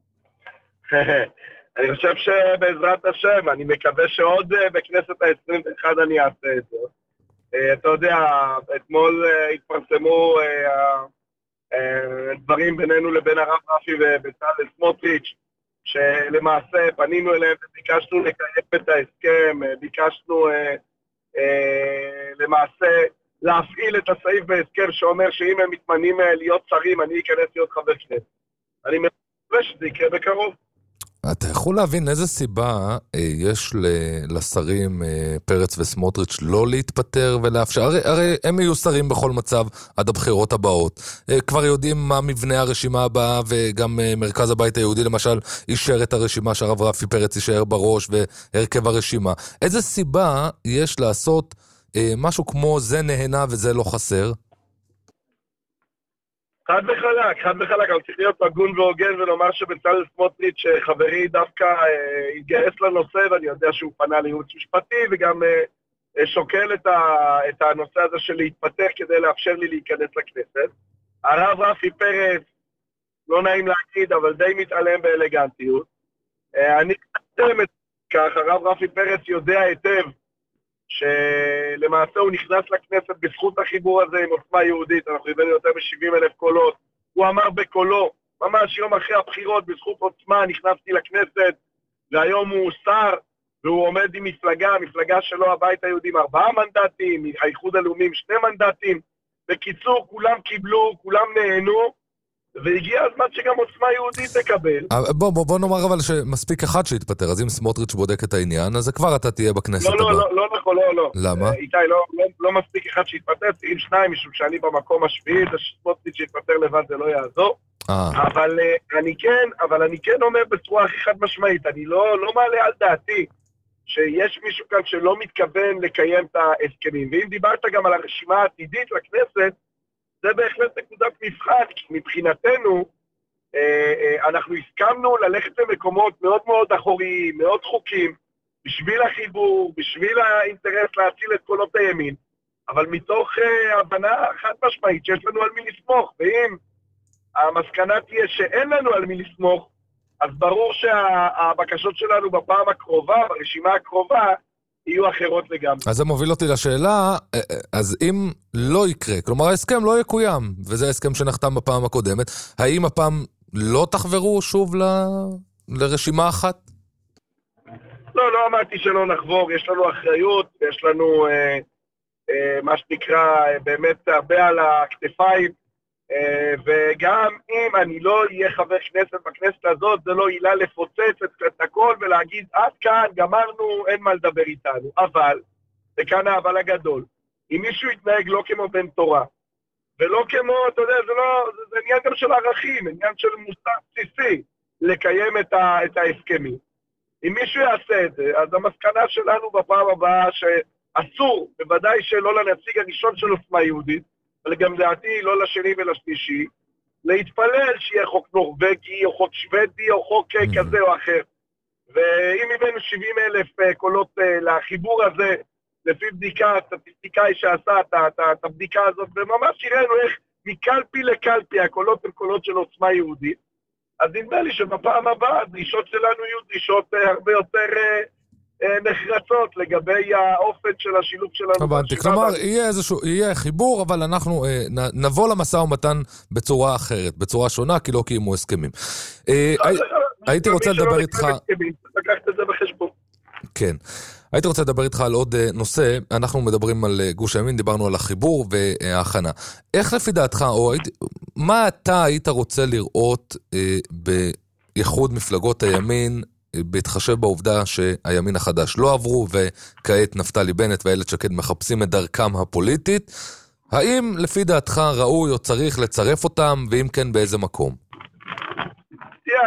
S21: אני חושב שבעזרת השם, אני מקווה שעוד בכנסת ה-21 אני אעשה את זה. אתה יודע, אתמול התפרסמו דברים בינינו לבין הרב רפי ובצלאל סמוטריץ', שלמעשה פנינו אליהם וביקשנו לקיים את ההסכם, ביקשנו למעשה להפעיל את הסעיף בהסכם שאומר שאם הם מתמנים להיות שרים, אני אכנס להיות חבר כנסת. אני מקווה שזה יקרה בקרוב.
S5: אתה יכול להבין איזה סיבה יש לשרים פרץ וסמוטריץ' לא להתפטר ולאפשר, הרי הם יהיו שרים בכל מצב עד הבחירות הבאות. כבר יודעים מה מבנה הרשימה הבאה, וגם מרכז הבית היהודי למשל אישר את הרשימה שהרב רפי פרץ יישאר בראש והרכב הרשימה. איזה סיבה יש לעשות משהו כמו זה נהנה וזה לא חסר?
S21: חד וחלק, אבל צריך להיות הגון והוגן ולומר שבצלאל סמוטריץ' חברי דווקא התגייס לנושא, ואני יודע שהוא פנה לייעוץ משפטי וגם שוקל את הנושא הזה של להתפתח כדי לאפשר לי להיכנס לכנסת. הרב רפי פרץ, לא נעים להגיד, אבל די מתעלם באלגנטיות. אני חושב כך, הרב רפי פרץ יודע היטב שלמעשה הוא נכנס לכנסת בזכות החיבור הזה עם עוצמה יהודית, אנחנו הבאנו יותר מ-70,000 קולות, הוא אמר בקולו, ממש יום אחרי הבחירות, בזכות עוצמה נכנסתי לכנסת, והיום הוא שר, והוא עומד עם המפלגה שלו, הבית היהודי עם 4 מנדטים, האיחוד הלאומי עם 2 מנדטים, בקיצור, כולם קיבלו, כולם נהנו, והגיע הזמן שגם עוצמה יהודית תקבל.
S5: בוא נאמר אבל שמספיק אחד שהתפטר, אז אם סמוטריץ' בודק את העניין, אז כבר אתה תהיה בכנסת הבאה.
S21: לא נכון, לא.
S5: למה?
S21: איתי, לא מספיק אחד שהתפטר, צריכים 2, משום שאני במקום השביעי, שסמוטריץ' שהתפטר לבד זה לא יעזור. אבל אני כן אומר בצורה הכי חד משמעית, אני לא מעלה על דעתי שיש מישהו כאן שלא מתכוון לקיים את ההסכמים. ואם דיברת גם על הרשימה העתידית לכנסת, זה בהחלט נקודת מבחן, כי מבחינתנו אנחנו הסכמנו ללכת למקומות מאוד מאוד אחוריים, מאוד חוקים, בשביל החיבור, בשביל האינטרס להציל את קולות הימין, אבל מתוך הבנה חד משמעית שיש לנו על מי לסמוך, ואם המסקנה תהיה שאין לנו על מי לסמוך, אז ברור שהבקשות שלנו בפעם הקרובה, ברשימה הקרובה, יהיו אחרות לגמרי.
S5: אז זה מוביל אותי לשאלה, אז אם לא יקרה, כלומר ההסכם לא יקוים, וזה ההסכם שנחתם בפעם הקודמת, האם הפעם לא תחברו שוב לרשימה אחת?
S21: לא אמרתי שלא נחבור, יש לנו אחריות, יש לנו מה שנקרא באמת הרבה על הכתפיים, וגם אם אני לא אהיה חבר כנסת בכנסת הזאת, זה לא עילה לפוצץ את הכל ולהגיד עד כאן, גמרנו, אין מה לדבר איתנו. אבל, וכאן האבל הגדול, אם מישהו יתנהג לא כמו בן תורה, ולא כמו, אתה יודע, זה עניין גם של ערכים, עניין של מוסר בסיסי, לקיים את ההסכמים. אם מישהו יעשה את זה, אז המסקנה שלנו בפעם הבאה שאסור, בוודאי שלא לנציג הראשון של עוצמה יהודית, אבל גם דעתי, לא לשני ולשלישי, להתפלל שיהיה חוק נורווגי, או חוק שוודי, או חוק כזה או אחר. ואם הבאנו 70,000 קולות לחיבור הזה, לפי בדיקה, סטטיסטיקאי שעשה את הבדיקה הזאת, וממש הראינו איך מקלפי לקלפי, הקולות הם קולות של עוצמה יהודית, אז נדמה לי שבפעם הבאה, הדרישות שלנו יהיו דרישות הרבה יותר נחרצות לגבי האופן של השילוב שלנו.
S5: הבנתי, כלומר, יהיה חיבור, אבל אנחנו נבוא למשא ומתן בצורה אחרת, בצורה שונה, כי לא קיימו הסכמים. הייתי רוצה לדבר איתך...
S21: לקחת את זה בחשבון.
S5: כן. הייתי רוצה לדבר איתך על עוד נושא, אנחנו מדברים על גוש הימין, דיברנו על החיבור וההכנה. איך לפי דעתך, או מה אתה היית רוצה לראות בייחוד מפלגות הימין, בהתחשב בעובדה שהימין החדש לא עברו, וכעת נפתלי בנט ואיילת שקד מחפשים את דרכם הפוליטית, האם לפי דעתך ראוי או צריך לצרף אותם, ואם כן באיזה מקום?
S21: תראה,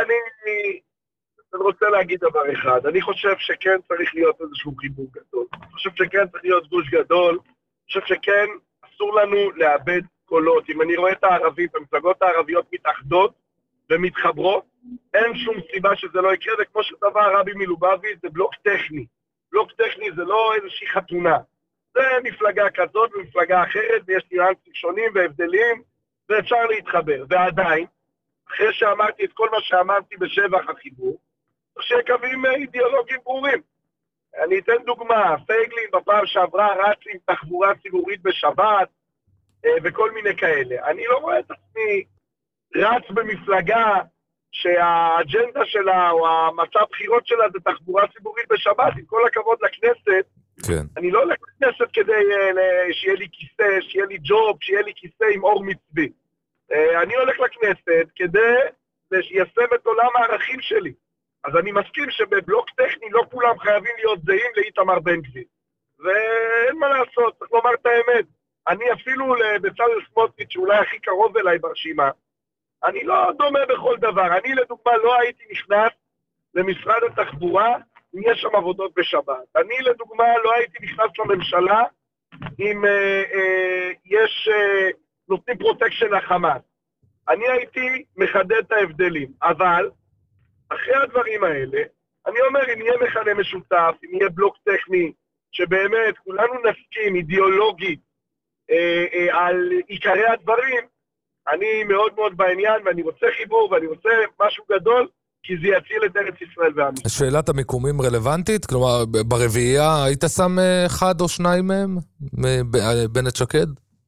S21: אני רוצה להגיד דבר אחד, אני חושב שכן צריך להיות איזשהו חיבור גדול, אני חושב שכן צריך להיות גוש גדול, אני חושב שכן אסור לנו לאבד קולות, אם אני רואה את הערבים, המפלגות הערביות מתאחדות ומתחברות, אין שום סיבה שזה לא יקרה, וכמו שדבר רבי מלובביץ' זה בלוק טכני, בלוק טכני זה לא איזושהי חתונה, זה מפלגה כזאת ומפלגה אחרת, ויש ניואנסים שונים והבדלים, ואפשר להתחבר, ועדיין, אחרי שאמרתי את כל מה שאמרתי בשבח החיבור, שיהיה קווים אידיאולוגיים ברורים. אני אתן דוגמה, פייגלין בפעם שעברה רץ עם תחבורה ציבורית בשבת, וכל מיני כאלה. אני לא רואה את עצמי רץ במפלגה שהאג'נדה שלה, או המצע בחירות שלה, זה תחבורה ציבורית בשבת, עם כל הכבוד לכנסת. כן. אני לא הולך לכנסת כדי שיהיה לי כיסא, שיהיה לי ג'וב, שיהיה לי כיסא עם אור מצבי. אני הולך לכנסת כדי ליישם את עולם הערכים שלי. אז אני מסכים שבבלוק טכני לא כולם חייבים להיות זהים לאיתמר בן גביר. ואין מה לעשות, צריך לומר את האמת. אני אפילו לבצלאל סמוטריץ' שאולי הכי קרוב אליי ברשימה, אני לא דומה בכל דבר. אני לדוגמה לא הייתי נכנס למשרד התחבורה אם יש שם עבודות בשבת. אני לדוגמה לא הייתי נכנס לממשלה אם יש נותנים פרוטקשן לחמאס. אני הייתי מחדד את ההבדלים, אבל אחרי הדברים האלה, אני אומר, אם יהיה מכנה משותף, אם יהיה בלוק טכני, שבאמת כולנו נסכים אידיאולוגית על עיקרי הדברים, אני מאוד מאוד בעניין, ואני רוצה חיבור, ואני רוצה משהו גדול, כי זה יציל את ארץ ישראל ועם ישראל.
S5: שאלת המיקומים רלוונטית? כלומר, ברביעייה היית שם אחד או שניים מהם? בנט שקד?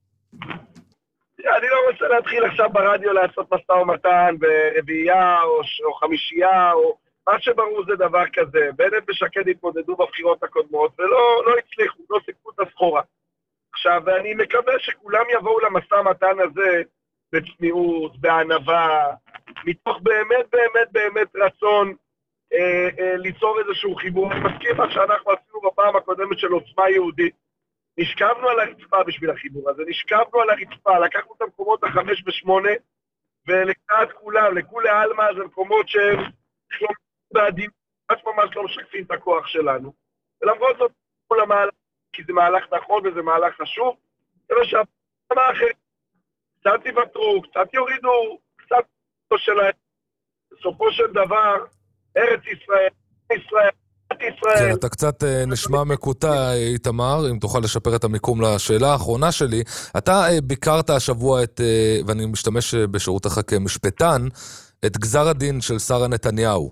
S21: אני לא רוצה להתחיל עכשיו ברדיו לעשות משא ומתן ברביעייה או חמישייה, או מה שברור זה דבר כזה. בנט ושקד התמודדו בבחירות הקודמות, ולא הצליחו, לא סיפקו את הסחורה. עכשיו, אני מקווה שכולם יבואו למשא ומתן הזה בצניעות, בענווה, מתוך באמת באמת באמת רצון ליצור איזשהו חיבור. אני מסכים מה שאנחנו עשינו בפעם הקודמת של עוצמה יהודית. נשכבנו על הרצפה בשביל החיבור הזה, נשכבנו על הרצפה, לקחנו את המקומות 5 ו8, ולקראת כולם, לכולי אלמה, זה מקומות שהם בעדים, ממש לא משקפים את הכוח שלנו. ולמרות זאת, כל המהלך, כי זה מהלך נכון וזה מהלך חשוב, זה שהפעם האחרת, קצת יוותרו, קצת יורידו, קצת שלהם. בסופו של דבר, ארץ ישראל, ישראל,
S5: כן, אתה קצת נשמע מקוטע, איתמר, אם תוכל לשפר את המיקום לשאלה האחרונה שלי. אתה ביקרת השבוע ואני משתמש בשירותך כמשפטן, את גזר הדין של שרה נתניהו.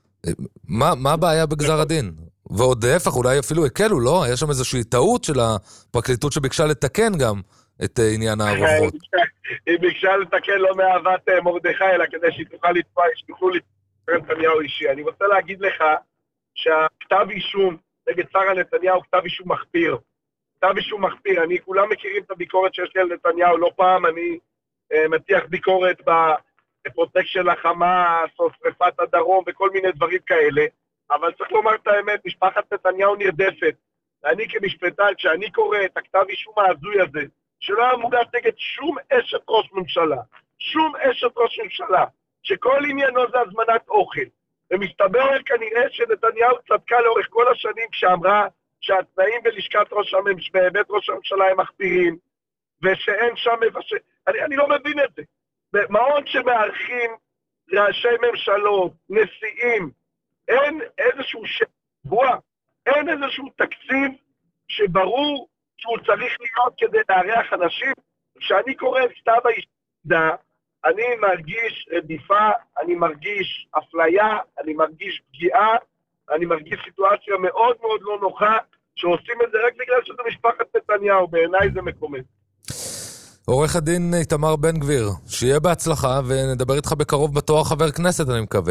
S5: מה הבעיה בגזר הדין? ועוד להפך, אולי אפילו הקלו, לא? היה שם איזושהי טעות של הפרקליטות שביקשה לתקן גם את עניין הערבות.
S21: היא ביקשה לתקן לא מאהבת מרדכי, אלא כדי שהיא תוכל לתפוע, שתוכלו לתפוע נתניהו אישי. אני רוצה להגיד לך, שהכתב אישום נגד שרה נתניהו הוא כתב אישום מחפיר. כתב אישום מחפיר. כולם מכירים את הביקורת שיש לי על נתניהו, לא פעם אני מטיח ביקורת בפרוטקשן לחמאס, או שריפת הדרום, וכל מיני דברים כאלה, אבל צריך לומר את האמת, משפחת נתניהו נרדפת. ואני כמשפטן, כשאני קורא את הכתב אישום ההזוי הזה, שלא היה מוגש נגד שום אשת ראש ממשלה, שום אשת ראש ממשלה, שכל עניינו זה הזמנת אוכל, ומסתבר כנראה שנתניהו צדקה לאורך כל השנים כשאמרה שהתנאים בלשכת בבית ראש הממשלה הם מחפירים, ושאין שם אני לא מבין את זה. במעון שמארחים ראשי ממשלות, נשיאים, אין איזשהו שבוע, אין איזשהו תקציב שברור שהוא צריך להיות כדי לארח אנשים. כשאני קורא את כתב האישום, אני מרגיש רדיפה, אני מרגיש אפליה, אני מרגיש פגיעה, אני מרגיש סיטואציה מאוד מאוד לא נוחה, שעושים את זה רק בגלל שזה משפחת נתניהו, בעיניי זה מקומם.
S5: עורך הדין איתמר בן גביר, שיהיה בהצלחה, ונדבר איתך בקרוב בתואר חבר כנסת, אני מקווה.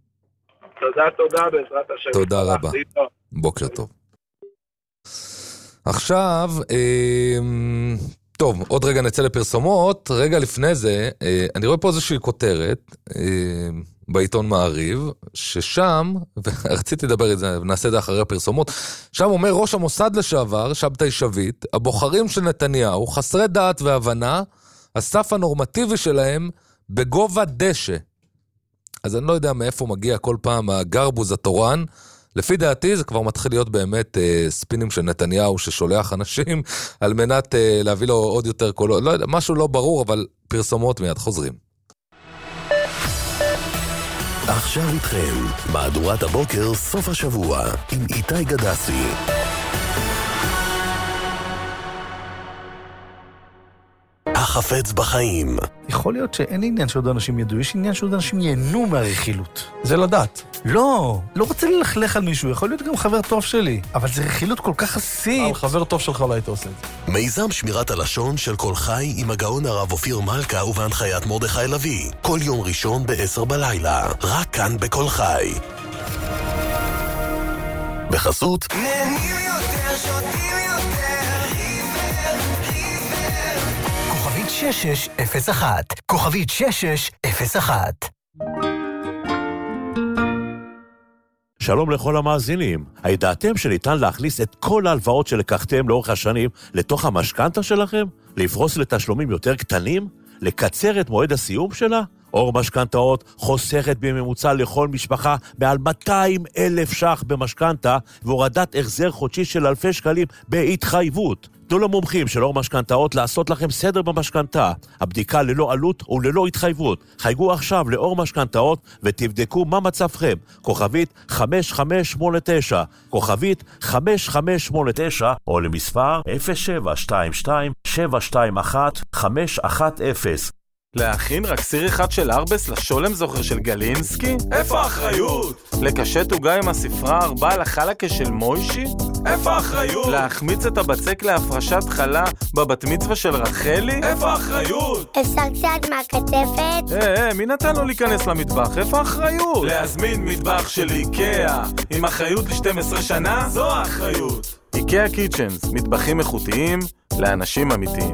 S21: תודה, בעזרת השם.
S5: תודה רבה. בוקר טוב. עכשיו, טוב, עוד רגע נצא לפרסומות. רגע לפני זה, אני רואה פה איזושהי כותרת בעיתון מעריב, ששם, ורציתי לדבר את זה, ונעשה את זה אחרי הפרסומות, שם אומר ראש המוסד לשעבר, שבתאי שביט, הבוחרים של נתניהו, חסרי דעת והבנה, הסף הנורמטיבי שלהם בגובה דשא. אז אני לא יודע מאיפה מגיע כל פעם הגרבוז התורן, לפי דעתי זה כבר מתחיל להיות באמת ספינים של נתניהו ששולח אנשים על מנת להביא לו עוד יותר קולות, לא יודע, משהו לא ברור, אבל פרסומות מיד חוזרים.
S17: עכשיו איתכם, מהדורת הבוקר סוף השבוע עם איתי גדסי. החפץ בחיים.
S3: יכול להיות שאין עניין שעוד אנשים ידעו, יש עניין שעוד אנשים ייהנו מהרכילות.
S12: זה לדעת.
S3: לא רוצה ללכלך על מישהו, יכול להיות גם חבר טוב שלי, אבל זה רכילות כל כך חסית.
S12: על חבר טוב שלך לא היית עושה את זה.
S17: מיזם שמירת הלשון של כל חי עם הגאון הרב אופיר מלכה ובהנחיית מרדכי לוי. כל יום ראשון ב-10 בלילה, רק כאן בכל חי. בחסות
S15: נהנים יותר, שותים יותר, כוכבית 6601, כוכבית 6601.
S2: שלום לכל המאזינים. הידעתם שניתן להכניס את כל ההלוואות שלקחתם לאורך השנים לתוך המשכנתה שלכם? לפרוס לתשלומים יותר קטנים? לקצר את מועד הסיום שלה? אור משכנתאות חוסכת בממוצע לכל משפחה מעל 200,000 ש"ח במשכנתה והורדת החזר חודשי של אלפי שקלים בהתחייבות. תנו למומחים של אור משכנתאות לעשות לכם סדר במשכנתה. הבדיקה ללא עלות וללא התחייבות. חייגו עכשיו לאור משכנתאות ותבדקו מה מצבכם. כוכבית 5589, כוכבית 5589, או למספר 0722-721-510.
S22: להכין רק סיר אחד של ארבס לשולם זוכר של גלינסקי? איפה האחריות? לקשט עוגה עם הספרה 4 לחלקה של מוישי? איפה האחריות? להחמיץ את הבצק להפרשת חלה בבת מצווה של רחלי? איפה האחריות?
S23: אפשר קצת מהקצפת?
S22: מי נתן לו להיכנס למטבח? איפה האחריות? להזמין מטבח של איקאה עם אחריות ל-12 שנה? זו האחריות. איקאה קיצ'נס, מטבחים איכותיים לאנשים אמיתיים.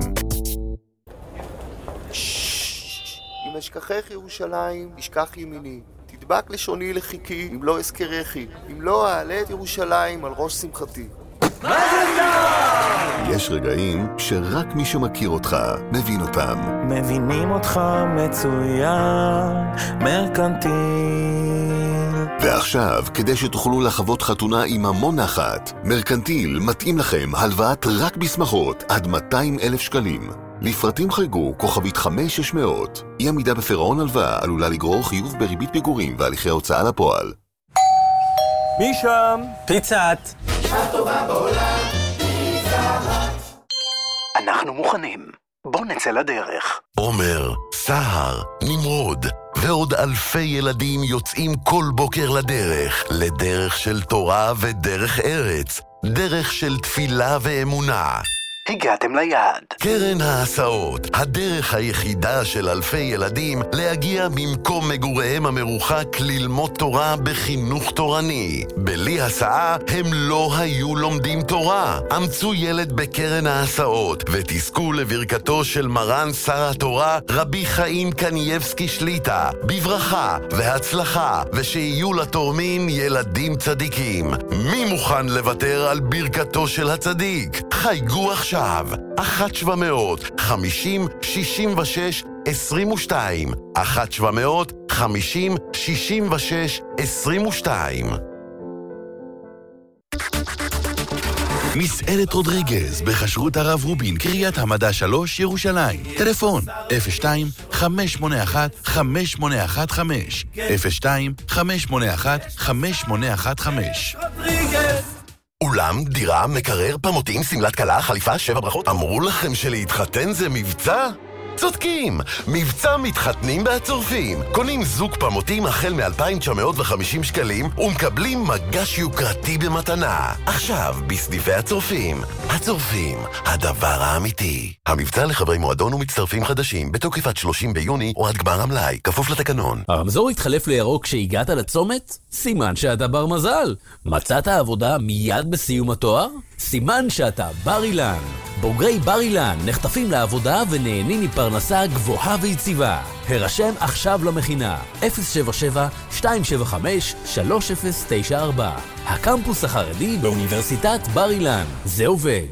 S16: אם אשכחך ירושלים, ישכח ימיני. תדבק לשוני לחיקי, אם לא אזכרכי. אם לא אעלה את ירושלים על ראש שמחתי.
S17: יש רגעים שרק מי שמכיר אותך מבין אותם.
S4: מבינים אותך מצוין, מרקנטיל.
S17: ועכשיו, כדי שתוכלו לחוות חתונה עם המון נחת, מרקנטיל מתאים לכם הלוואת רק בשמחות עד 200,000 שקלים. לפרטים חייגו כוכבית 5600. אי עמידה בפירעון הלוואה עלולה לגרור חיוב בריבית פיגורים והליכי הוצאה לפועל.
S22: מי שם?
S4: פיצת.
S15: הטובה בעולם, פיצת.
S4: אנחנו מוכנים. בוא נצא לדרך.
S17: עומר, סהר, נמרוד ועוד אלפי ילדים יוצאים כל בוקר לדרך של תורה ודרך ארץ, דרך של תפילה ואמונה.
S4: הגעתם ליעד.
S17: קרן ההסעות, הדרך היחידה של אלפי ילדים להגיע ממקום מגוריהם המרוחק ללמוד תורה בחינוך תורני. בלי הסעה הם לא היו לומדים תורה. אמצו ילד בקרן ההסעות ותזכו לברכתו של מרן שר התורה רבי חיים קנייבסקי שליטה, בברכה והצלחה, ושיהיו לתורמים ילדים צדיקים. מי מוכן לוותר על ברכתו של הצדיק? חייגו עכשיו 1-700-50-66-22 1-700-50-66-22.
S10: מסעדת רודריגז בחשרות הרב רובין, קריית המדע 3, ירושלים. טלפון 02-581-5815 02-581-5815.
S17: אולם, דירה, מקרר, פמוטים, סמלת קלה, חליפה, 7 ברכות. אמרו לכם שלהתחתן זה מבצע? צודקים! מבצע מתחתנים בהצורפים. קונים זוג פמוטים החל מ-2,950 שקלים ומקבלים מגש יוקרתי במתנה. עכשיו, בסניפי הצורפים. הצורפים, הדבר האמיתי. המבצע לחברי מועדון ומצטרפים חדשים בתוקף עד 30 ביוני או עד גמר המלאי, כפוף לתקנון.
S24: הרמזור התחלף לירוק כשהגעת לצומת? סימן שאתה בר מזל. מצאת עבודה מיד בסיום התואר? סימן שאתה בר אילן. בוגרי בר אילן נחטפים לעבודה ונהנים מפרנסה גבוהה ויציבה. הרשם עכשיו למכינה 077-275-3094. הקמפוס החרדי באוניברסיטת בר אילן. זה עובד.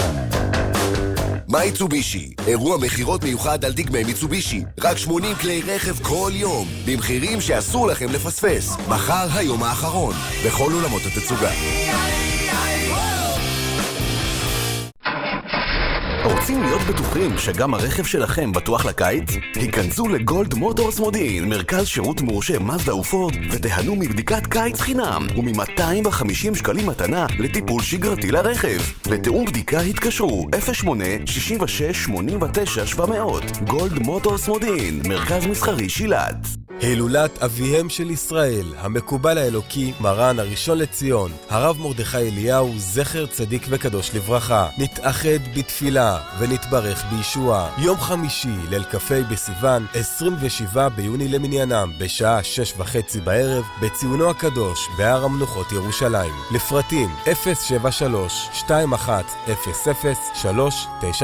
S25: מיצובישי, אירוע מחירות מיוחד על דגמי מיצובישי. רק 80 כלי רכב כל יום, במחירים שאסור לכם לפספס. מחר היום האחרון, בכל אולמות התצוגה.
S13: רוצים להיות בטוחים שגם הרכב שלכם בטוח לקיץ? היכנסו לגולד מוטורס מודיעין, מרכז שירות מורשה מזדה ופורד, ותיהנו מבדיקת קיץ חינם, ומ-250 שקלים מתנה לטיפול שגרתי לרכב. לתיאום בדיקה התקשרו 08-66-89-700. גולד מוטורס מודיעין, מרכז מסחרי שילת.
S26: הילולת אביהם של ישראל, המקובל האלוקי, מרן הראשון לציון, הרב מרדכי אליהו, זכר צדיק וקדוש לברכה. נתאחד בתפילה ונתברך בישוע. יום חמישי, ליל כ"ה בסיוון, 27 ביוני למניינם, בשעה 6:30 בערב, בציונו הקדוש, בהר המנוחות ירושלים. לפרטים 073-2100-399.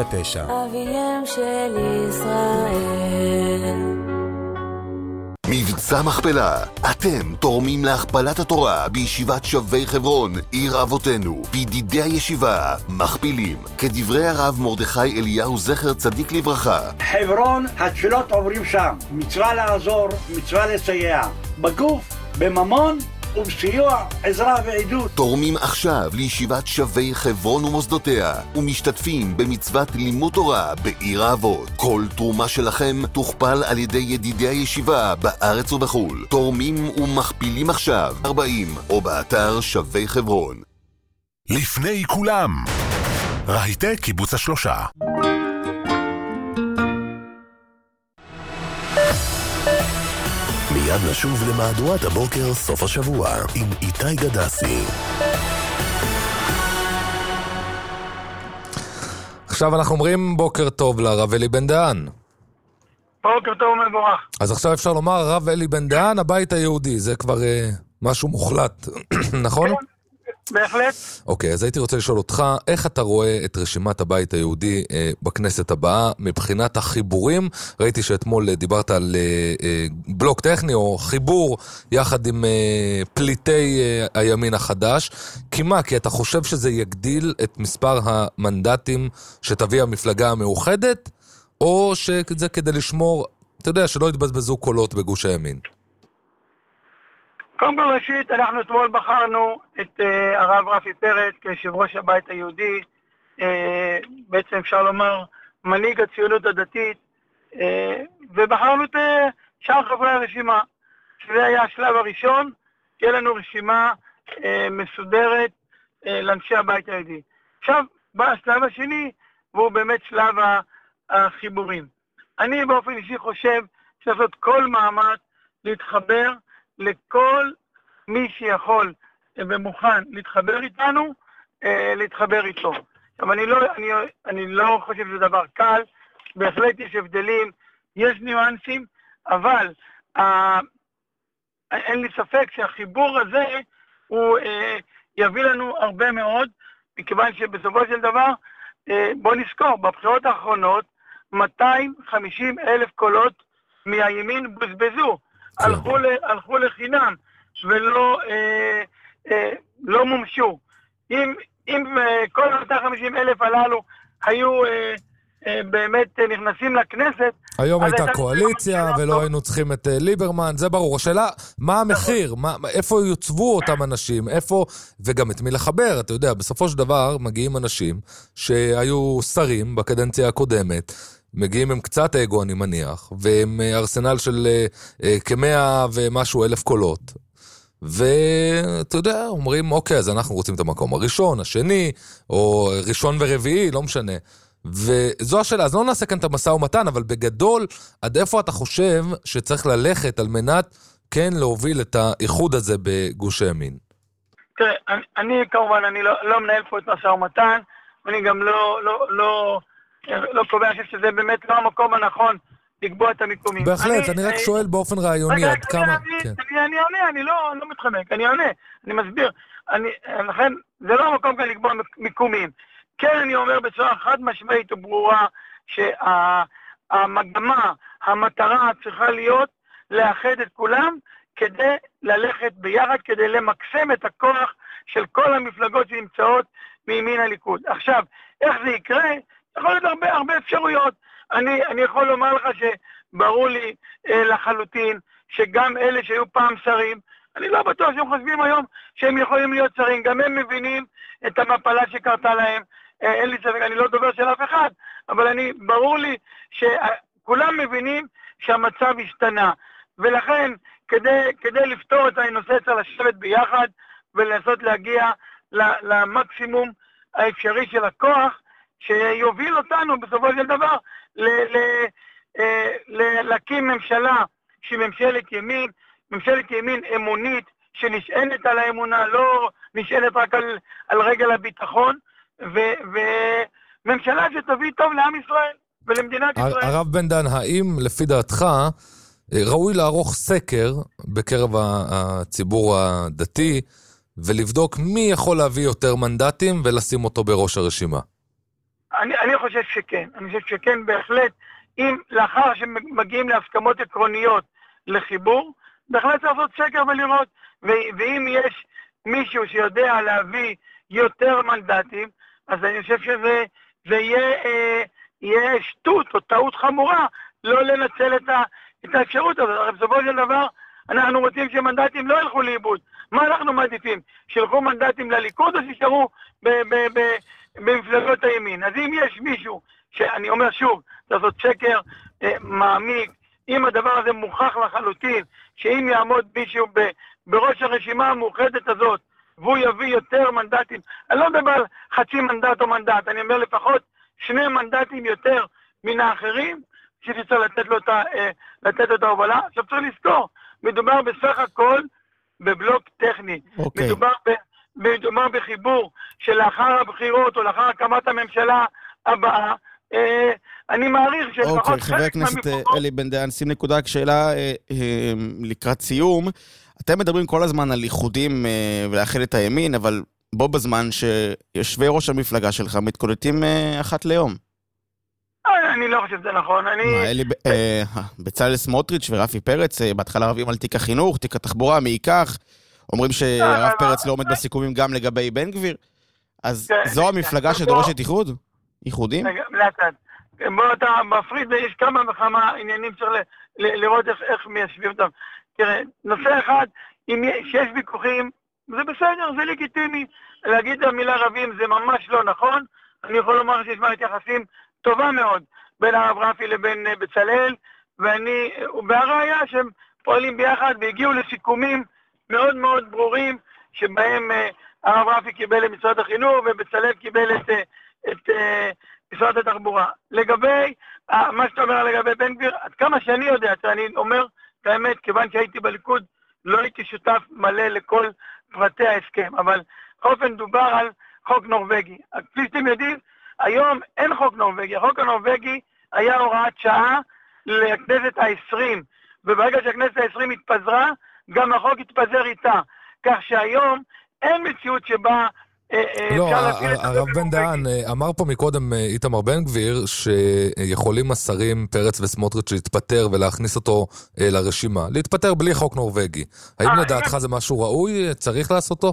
S27: אביהם של ישראל.
S17: מבצע מבצע מכפלה. אתם תורמים להכפלת התורה בישיבת שבי חברון, עיר אבותינו. בידידי הישיבה מכפילים, כדברי הרב מרדכי אליהו זכר צדיק לברכה.
S6: חברון, התפילות עוברים שם. מצווה לעזור, מצווה לסייע. בגוף, בממון ובסיוע, עזרה ועידוד.
S17: תורמים עכשיו לישיבת שבי חברון ומוסדותיה, ומשתתפים במצוות לימוד תורה בעיר האבות. כל תרומה שלכם תוכפל על ידי ידידי הישיבה בארץ ובחול. תורמים ומכפילים עכשיו 40 או באתר שבי חברון.
S20: לפני כולם, רהיטי קיבוץ השלושה.
S17: מיד נשוב למהדורת הבוקר סוף השבוע עם איתי גדסי.
S5: עכשיו אנחנו אומרים בוקר טוב לרב אלי בן דהן.
S7: בוקר טוב מבורך.
S5: אז עכשיו אפשר לומר הרב אלי בן דהן, הבית היהודי, זה כבר משהו מוחלט, נכון?
S7: כן, בהחלט.
S5: אוקיי, אז הייתי רוצה לשאול אותך, איך אתה רואה את רשימת הבית היהודי בכנסת הבאה מבחינת החיבורים? ראיתי שאתמול דיברת על בלוק טכני או חיבור יחד עם פליטי הימין החדש. כי מה? כי אתה חושב שזה יגדיל את מספר המנדטים שתביא המפלגה המאוחדת? או שזה כדי לשמור, אתה יודע, שלא יתבזבזו קולות בגוש הימין?
S7: קודם כל ראשית, אנחנו אתמול בחרנו את הרב רפי פרץ כיושב ראש הבית היהודי, בעצם אפשר לומר מנהיג הציונות הדתית, ובחרנו את שאר חברי הרשימה. שזה היה השלב הראשון, תהיה לנו רשימה מסודרת לאנשי הבית היהודי. עכשיו בא השלב השני, והוא באמת שלב החיבורים. אני באופן אישי חושב שצריך לעשות כל מאמץ להתחבר לכל מי שיכול ומוכן להתחבר איתנו, להתחבר איתו. אבל אני לא חושב שזה דבר קל, בהחלט יש הבדלים, יש ניואנסים, אבל אין לי ספק שהחיבור הזה הוא יביא לנו הרבה מאוד, מכיוון שבסופו של דבר, בוא נזכור, בבחירות האחרונות, 250,000 קולות מהימין בוזבזו. הלכו לחינם ולא לא מומשו. אם כל 250,000 הללו היו באמת נכנסים לכנסת,
S5: היום הייתה קואליציה ולא היינו צריכים את ליברמן, זה ברור. השאלה, מה המחיר? איפה יוצבו אותם אנשים? איפה, וגם את מי לחבר? אתה יודע, בסופו של דבר מגיעים אנשים שהיו שרים בקדנציה הקודמת, מגיעים עם קצת אגו אני מניח, ועם ארסנל של כ100 ומשהו אלף קולות, ואתה יודע, אומרים אוקיי, אז אנחנו רוצים את המקום הראשון, השני, או ראשון ורביעי, לא משנה. וזו השאלה, אז לא נעשה כאן את המשא ומתן, אבל בגדול, עד איפה אתה חושב שצריך ללכת על מנת כן להוביל את האיחוד הזה בגוש הימין?
S7: תראה, אני כמובן, אני לא מנהל פה את משא ומתן, ואני גם לא קובע שזה באמת לא המקום הנכון לקבוע את המיקומים.
S5: בהחלט, אני רק שואל באופן רעיוני עד כמה...
S7: אני עונה, אני לא מתחמק, אני עונה, אני מסביר. לכן, זה לא המקום כאן לקבוע מיקומים. כן, אני אומר בצורה חד משמעית וברורה שהמגמה, המטרה צריכה להיות לאחד את כולם כדי ללכת ביחד, כדי למקסם את הכוח של כל המפלגות שנמצאות מימין הליכוד. עכשיו, איך זה יקרה? יכול להיות הרבה אפשרויות. אני יכול לומר לך שברור לי לחלוטין שגם אלה שהיו פעם שרים, אני לא בטוח שהם חושבים היום שהם יכולים להיות שרים, גם הם מבינים את המפלה שקרתה להם, אין לי ספק, אני לא דובר של אף אחד, אבל ברור לי שכולם מבינים שהמצב השתנה, ולכן כדי לפתור את הנושא צריך לשבת ביחד ולנסות להגיע למקסימום האפשרי של הכוח שיוביל אותנו בסופו של דבר להקים ממשלה שהיא ממשלת ימין אמונית שנשענת על האמונה, לא נשענת רק על רגל הביטחון, וממשלה שתביא טוב לעם ישראל ולמדינת ישראל.
S5: הרב בן דהן, האם לפי דעתך ראוי לערוך סקר בקרב הציבור הדתי ולבדוק מי יכול להביא יותר מנדטים ולשים אותו בראש הרשימה?
S7: אני חושב שכן. אני חושב שכן בהחלט. אם לאחר שמגיעים להסכמות עקרוניות לחיבור, בהחלט לעשות סקר ולראות, ואם יש מישהו שיודע להביא יותר מנדטים, אז אני חושב שזה יהיה שטות או טעות חמורה לא לנצל את האפשרות הזאת. הרי בסופו של דבר אנחנו רוצים שמנדטים לא ילכו לאיבוד. מה אנחנו מעדיפים? שילכו מנדטים לליכוד או שישארו במפלגות הימין? אז אם יש מישהו, שאני אומר שוב, לעשות סקר מעמיק, אם הדבר הזה מוכח לחלוטין, שאם יעמוד מישהו בראש הרשימה המאוחדת הזאת, והוא יביא יותר מנדטים, אני לא מדבר על חצי מנדט או מנדט, אני אומר לפחות 2 מנדטים יותר מן האחרים, שצריך לתת לו את ההובלה. עכשיו צריך לזכור, מדובר בסך הכל בבלוק טכני. מדובר בחיבור שלאחר הבחירות או לאחר הקמת הממשלה הבאה, אני מעריך שלפחות
S8: חבר הכנסת אלי בן דהן, שים נקודה, שאלה לקראת סיום. אתם מדברים כל הזמן על איחודים ולאחד את הימין, אבל בו בזמן שיושבי ראש המפלגה שלך מתקודדים אחת ליום.
S7: אני לא חושב שזה נכון.
S8: בצלאל סמוטריץ' ורפי פרץ, בהתחלה רבים על תיק החינוך, תיק התחבורה, מי ייקח, אומרים שרב פרץ לא עומד בסיכומים גם לגבי בן גביר, אז זו המפלגה שדורשת איחוד? איחודים?
S7: בוא אתה מפריד, יש כמה וכמה עניינים צריך לראות איך מיישבים אותם. תראה, נושא אחד, אם יש ויכוחים, זה בסדר, זה לגיטימי. להגיד המילה רבים זה ממש לא נכון. אני יכול לומר שיש מערכת יחסים טובה מאוד בין הרב רפי לבין בצלאל, ובהראיה שהם פועלים ביחד והגיעו לסיכומים מאוד מאוד ברורים, שבהם הרב רפי קיבל את משרד החינוך ובצלאל קיבל את משרד התחבורה. לגבי מה שאתה אומר לגבי בן גביר, עד כמה שאני יודע, אני אומר את האמת, כיוון שהייתי בליכוד, לא הייתי שותף מלא לכל פרטי ההסכם, אבל באופן דובר על חוק נורווגי. כפי שאתם יודעים, היום אין חוק נורווגי. החוק הנורווגי היה הוראת שעה לכנסת ה-20, וברגע שהכנסת ה-20 התפזרה, גם החוק התפזר איתה. כך שהיום אין מציאות שבה
S5: לא, הרב בן דהן אמר פה מקודם איתמר בן גביר שיכולים השרים פרץ וסמוטריץ' להתפטר ולהכניס אותו לרשימה, להתפטר בלי חוק נורווגי. האם לדעתך זה משהו ראוי? צריך לעשותו?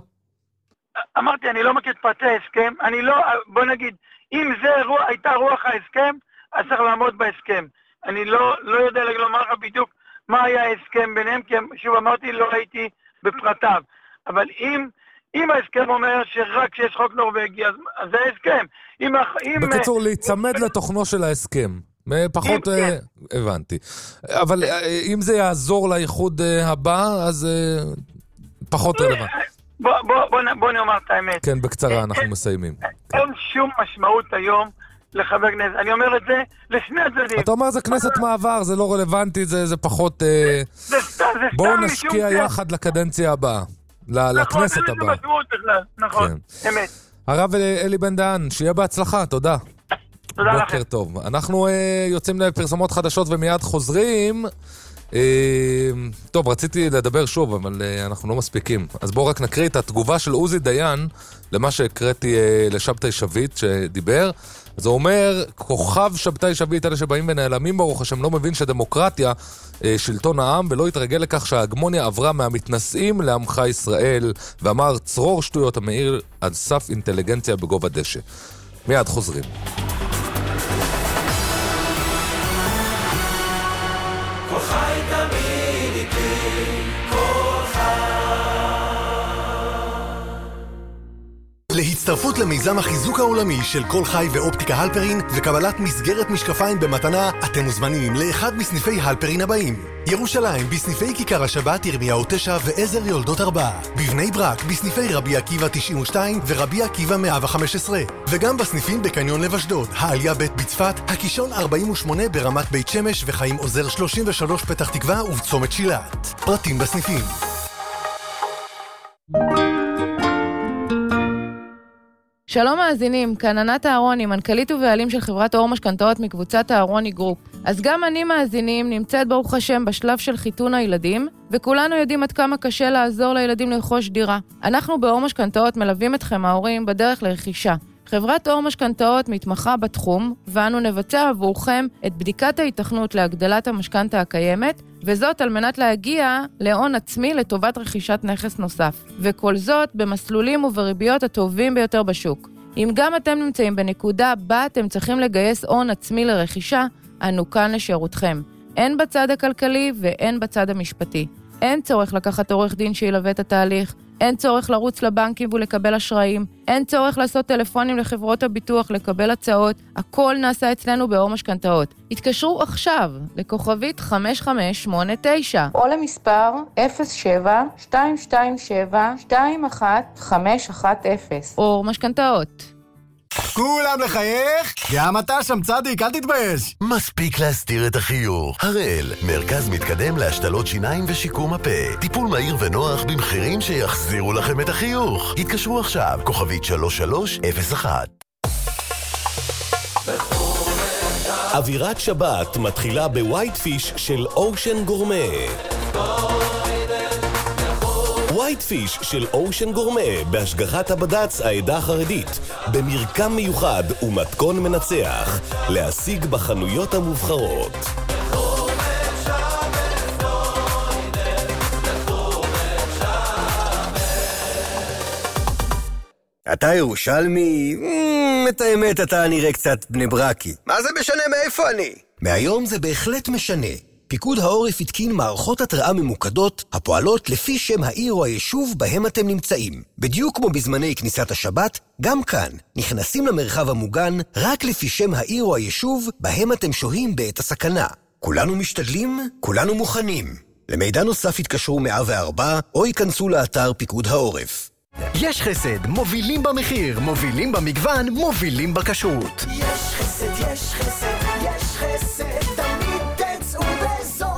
S7: אמרתי, אני לא מכיר את פרטי ההסכם, בוא נגיד, אם זה הייתה רוח ההסכם, אז צריך לעמוד בהסכם. אני לא יודע לומר לך בדיוק מה היה ההסכם ביניהם, כי שוב אמרתי, לא הייתי בפרטיו. אבל אם ההסכם אומר שרק שיש חוק נורווגי, אז זה ההסכם.
S5: בקיצור, להיצמד לתוכנו של ההסכם. פחות הבנתי. אבל אם זה יעזור לאיחוד הבא, אז פחות רלוונטי.
S7: בוא נאמר את האמת.
S5: כן, בקצרה אנחנו מסיימים.
S7: אין שום משמעות היום לחבר כנסת. אני אומר את זה לשני הצדדים.
S5: אתה אומר זה כנסת מעבר, זה לא רלוונטי, זה פחות... בואו נשקיע יחד לקדנציה הבאה. לכנסת הבאה.
S7: נכון, זה משמעות בכלל. נכון, אמת.
S5: הרב אלי בן דהן, שיהיה בהצלחה, תודה.
S7: תודה לכם.
S5: בוקר טוב. אנחנו יוצאים לפרסומות חדשות ומיד חוזרים. טוב, רציתי לדבר שוב, אבל אנחנו לא מספיקים. אז בואו רק נקריא את התגובה של עוזי דיין למה שהקראתי לשבתאי שביט שדיבר. אז הוא אומר, כוכב שבתאי שביט, אלה שבאים ונעלמים ברוך השם, לא מבין שדמוקרטיה שלטון העם, ולא יתרגל לכך שההגמוניה עברה מהמתנשאים לעמך ישראל, ואמר צרור שטויות המאיר עד סף אינטליגנציה בגובה דשא. מיד חוזרים.
S1: להצטרפות למיזם החיזוק העולמי של כל חי ואופטיקה הלפרין וקבלת מסגרת משקפיים במתנה, אתם מוזמנים לאחד מסניפי הלפרין הבאים: ירושלים בסניפי כיכר השבת, ירמיהו 9 ועזר יולדות 4, בבני ברק בסניפי רבי עקיבא 92 ורבי עקיבא 115, וגם בסניפים בקניון לב אשדוד, העלייה בית בצפת, הקישון 48 ברמת בית שמש וחיים עוזר 33 פתח תקווה ובצומת שילת. פרטים בסניפים.
S9: שלום מאזינים, כאן ענת אהרוני, מנכ"לית ובעלים של חברת אור משכנתאות מקבוצת אהרוני גרופ. אז גם אני מאזינים נמצאת ברוך השם בשלב של חיתון הילדים, וכולנו יודעים עד כמה קשה לעזור לילדים לרכוש דירה. אנחנו באור משכנתאות מלווים אתכם ההורים בדרך לרכישה. חברת אור משכנתאות מתמחה בתחום, ואנו נבצע עבורכם את בדיקת ההיתכנות להגדלת המשכנתה הקיימת, וזאת על מנת להגיע להון עצמי לטובת רכישת נכס נוסף. וכל זאת במסלולים ובריביות הטובים ביותר בשוק. אם גם אתם נמצאים בנקודה בה אתם צריכים לגייס הון עצמי לרכישה, אנו כאן לשירותכם. אין בצד הכלכלי ואין בצד המשפטי. אין צורך לקחת עורך דין שילווה את התהליך, אין צורך לרוץ לבנקים ולקבל אשראים, אין צורך לעשות טלפונים לחברות הביטוח לקבל הצעות, הכל נעשה אצלנו באור משכנתאות. התקשרו עכשיו לכוכבית 5589 או למספר 07-227-21510. אור משכנתאות.
S3: כולם לחייך? גם אתה שם צדיק, אל תתבייש.
S17: מספיק להסתיר את החיוך. הראל, מרכז מתקדם להשתלות שיניים ושיקום הפה. טיפול מהיר ונוח במחירים שיחזירו לכם את החיוך. התקשרו עכשיו, כוכבית 3301.
S11: אווירת שבת מתחילה בווייט פיש של אושן גורמה. ווייט פיש של אושן גורמה בהשגחת הבד"ץ העדה החרדית במרקם מיוחד ומתכון מנצח להשיג בחנויות המובחרות.
S3: אתה ירושלמי? את האמת, אתה נראה קצת בני ברקי. מה זה משנה מאיפה אני? מהיום זה בהחלט משנה. פיקוד העורף התקין מערכות התראה ממוקדות הפועלות לפי שם העיר או היישוב בהם אתם נמצאים. בדיוק כמו בזמני כניסת השבת, גם כאן נכנסים למרחב המוגן רק לפי שם העיר או היישוב בהם אתם שוהים בעת הסכנה. כולנו משתדלים, כולנו מוכנים. למידע נוסף התקשרו 104 או ייכנסו לאתר פיקוד העורף. יש חסד, מובילים במחיר, מובילים במגוון, מובילים בכשרות.
S15: יש חסד, יש חסד, יש חסד, תמיד תצאו בזול.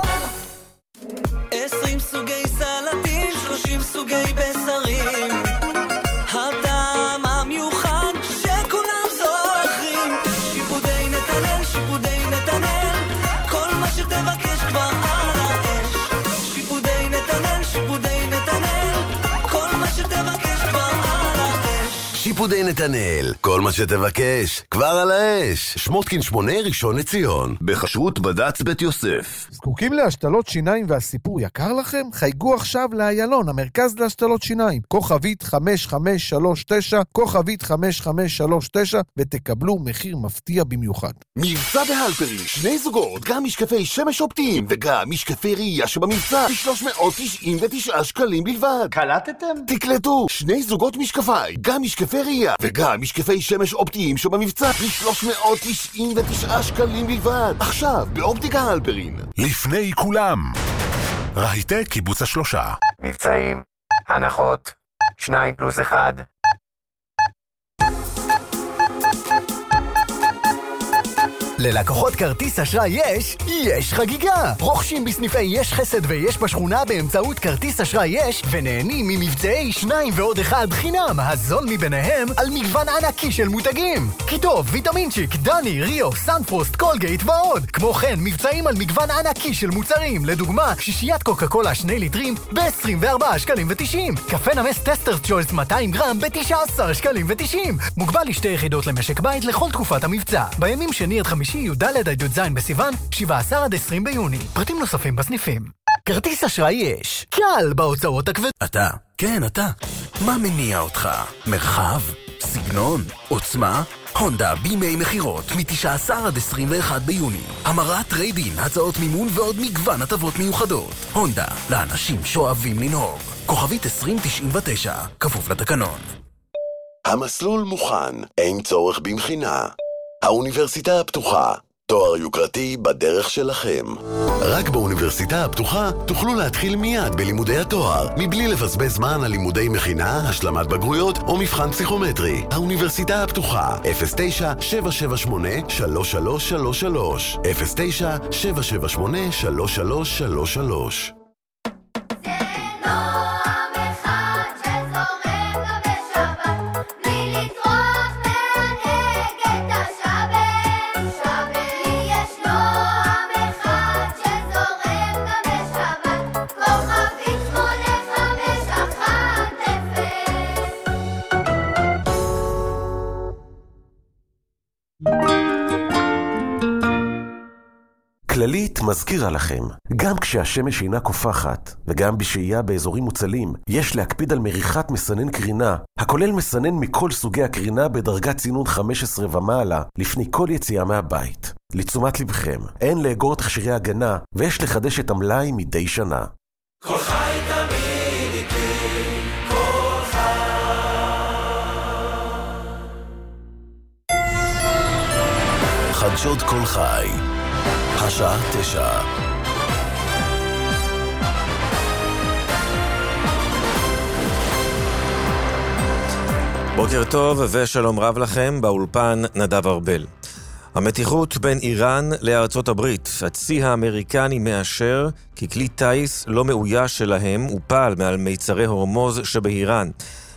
S15: 20 סוגי סלטים, 30 סוגי בשרים, הטעם המיוחד שכולם זוכרים. שיפודי נתנאל, שיפודי נתנאל, כל מה שתבקש כבר על האש. שיפודי נתנאל, שיפודי נתנאל, כל מה שתבקש
S17: שיפודי נתנאל, כל מה שתבקש, כבר על האש. שמותקין 8 ראשון לציון, בחשרות בד"ץ בית יוסף.
S14: זקוקים להשתלות שיניים והסיפור יקר לכם? חייגו עכשיו לאיילון, המרכז להשתלות שיניים, כוכבית 5539, כוכבית 5539, ותקבלו מחיר מפתיע במיוחד.
S18: מבצע בהלפרין, 2 זוגות, גם משקפי שמש אופטיים, וגם משקפי ראייה שבמבצע, ב-399 שקלים בלבד.
S6: קלטתם?
S18: תקלטו, 2 זוגות משקפי, גם משקפי ראייה, וגם משקפי שמש אופטיים שבמבצע, ב-399 שקלים בלבד. עכשיו, באופטיקה הלפרין.
S20: לפני כולם, רהיטי קיבוץ השלושה.
S3: מבצעים, הנחות, 2+1. ללקוחות כרטיס אשראי יש חגיגה. רוכשים בסניפי יש חסד ויש בשכונה באמצעות כרטיס אשראי יש, ונהנים ממבצעי 2 ועוד 1 חינם, הזול מביניהם על מגוון ענקי של מותגים. קיטוב, ויטמינצ'יק, דני, ריו, סנפרוסט, קולגייט ועוד. כמו כן, מבצעים על מגוון ענקי של מוצרים, לדוגמה, שישיית קוקה קולה 2 ליטרים ב-24 שקלים ו-90. קפה נמס טסטר צ'ויס 200 גרם ב-19 שקלים ו-90. מוגבל ל2 יחידות למשק בית לכל תקופת המבצע. בימים שני עד חמישי י"ד עד י"ז בסיוון, 17 עד 20 ביוני. פרטים נוספים בסניפים. כרטיס אשראי יש. קל בהוצאות הכבד.
S10: אתה, כן אתה. מה מניע אותך? מרחב? סגנון? עוצמה? הונדה בימי מחירות מ-19 עד 21 ביוני. המרת טריידין, הצעות מימון ועוד מגוון הטבות מיוחדות. הונדה, לאנשים שאוהבים לנהוג. כוכבית 2099, כפוף לתקנון.
S17: המסלול מוכן, אין צורך במכינה. האוניברסיטה הפתוחה, תואר יוקרתי בדרך שלכם. רק באוניברסיטה הפתוחה תוכלו להתחיל מיד בלימודי התואר, מבלי לבזבז זמן על לימודי מכינה, השלמת בגרויות או מבחן פסיכומטרי. האוניברסיטה הפתוחה, 09-778-3333, 09-778-3333.
S13: כללית מזכירה לכם, גם כשהשמש אינה קופחת, וגם בשהייה באזורים מוצלים, יש להקפיד על מריחת מסנן קרינה, הכולל מסנן מכל סוגי הקרינה בדרגת צינון 15 ומעלה, לפני כל יציאה מהבית. לתשומת לבכם, אין לאגור תכשירי הגנה, ויש לחדש את המלאי מדי שנה.
S4: כל חי תמיד איתי, כל
S11: חדשות כל חי, השעה 9.
S2: בוקר טוב ושלום רב לכם, באולפן נדב ארבל. המתיחות בין איראן לארצות הברית. הצי האמריקני מאשר כי כלי טייס לא מאויש שלהם הופל מעל מיצרי הורמוז שבאיראן.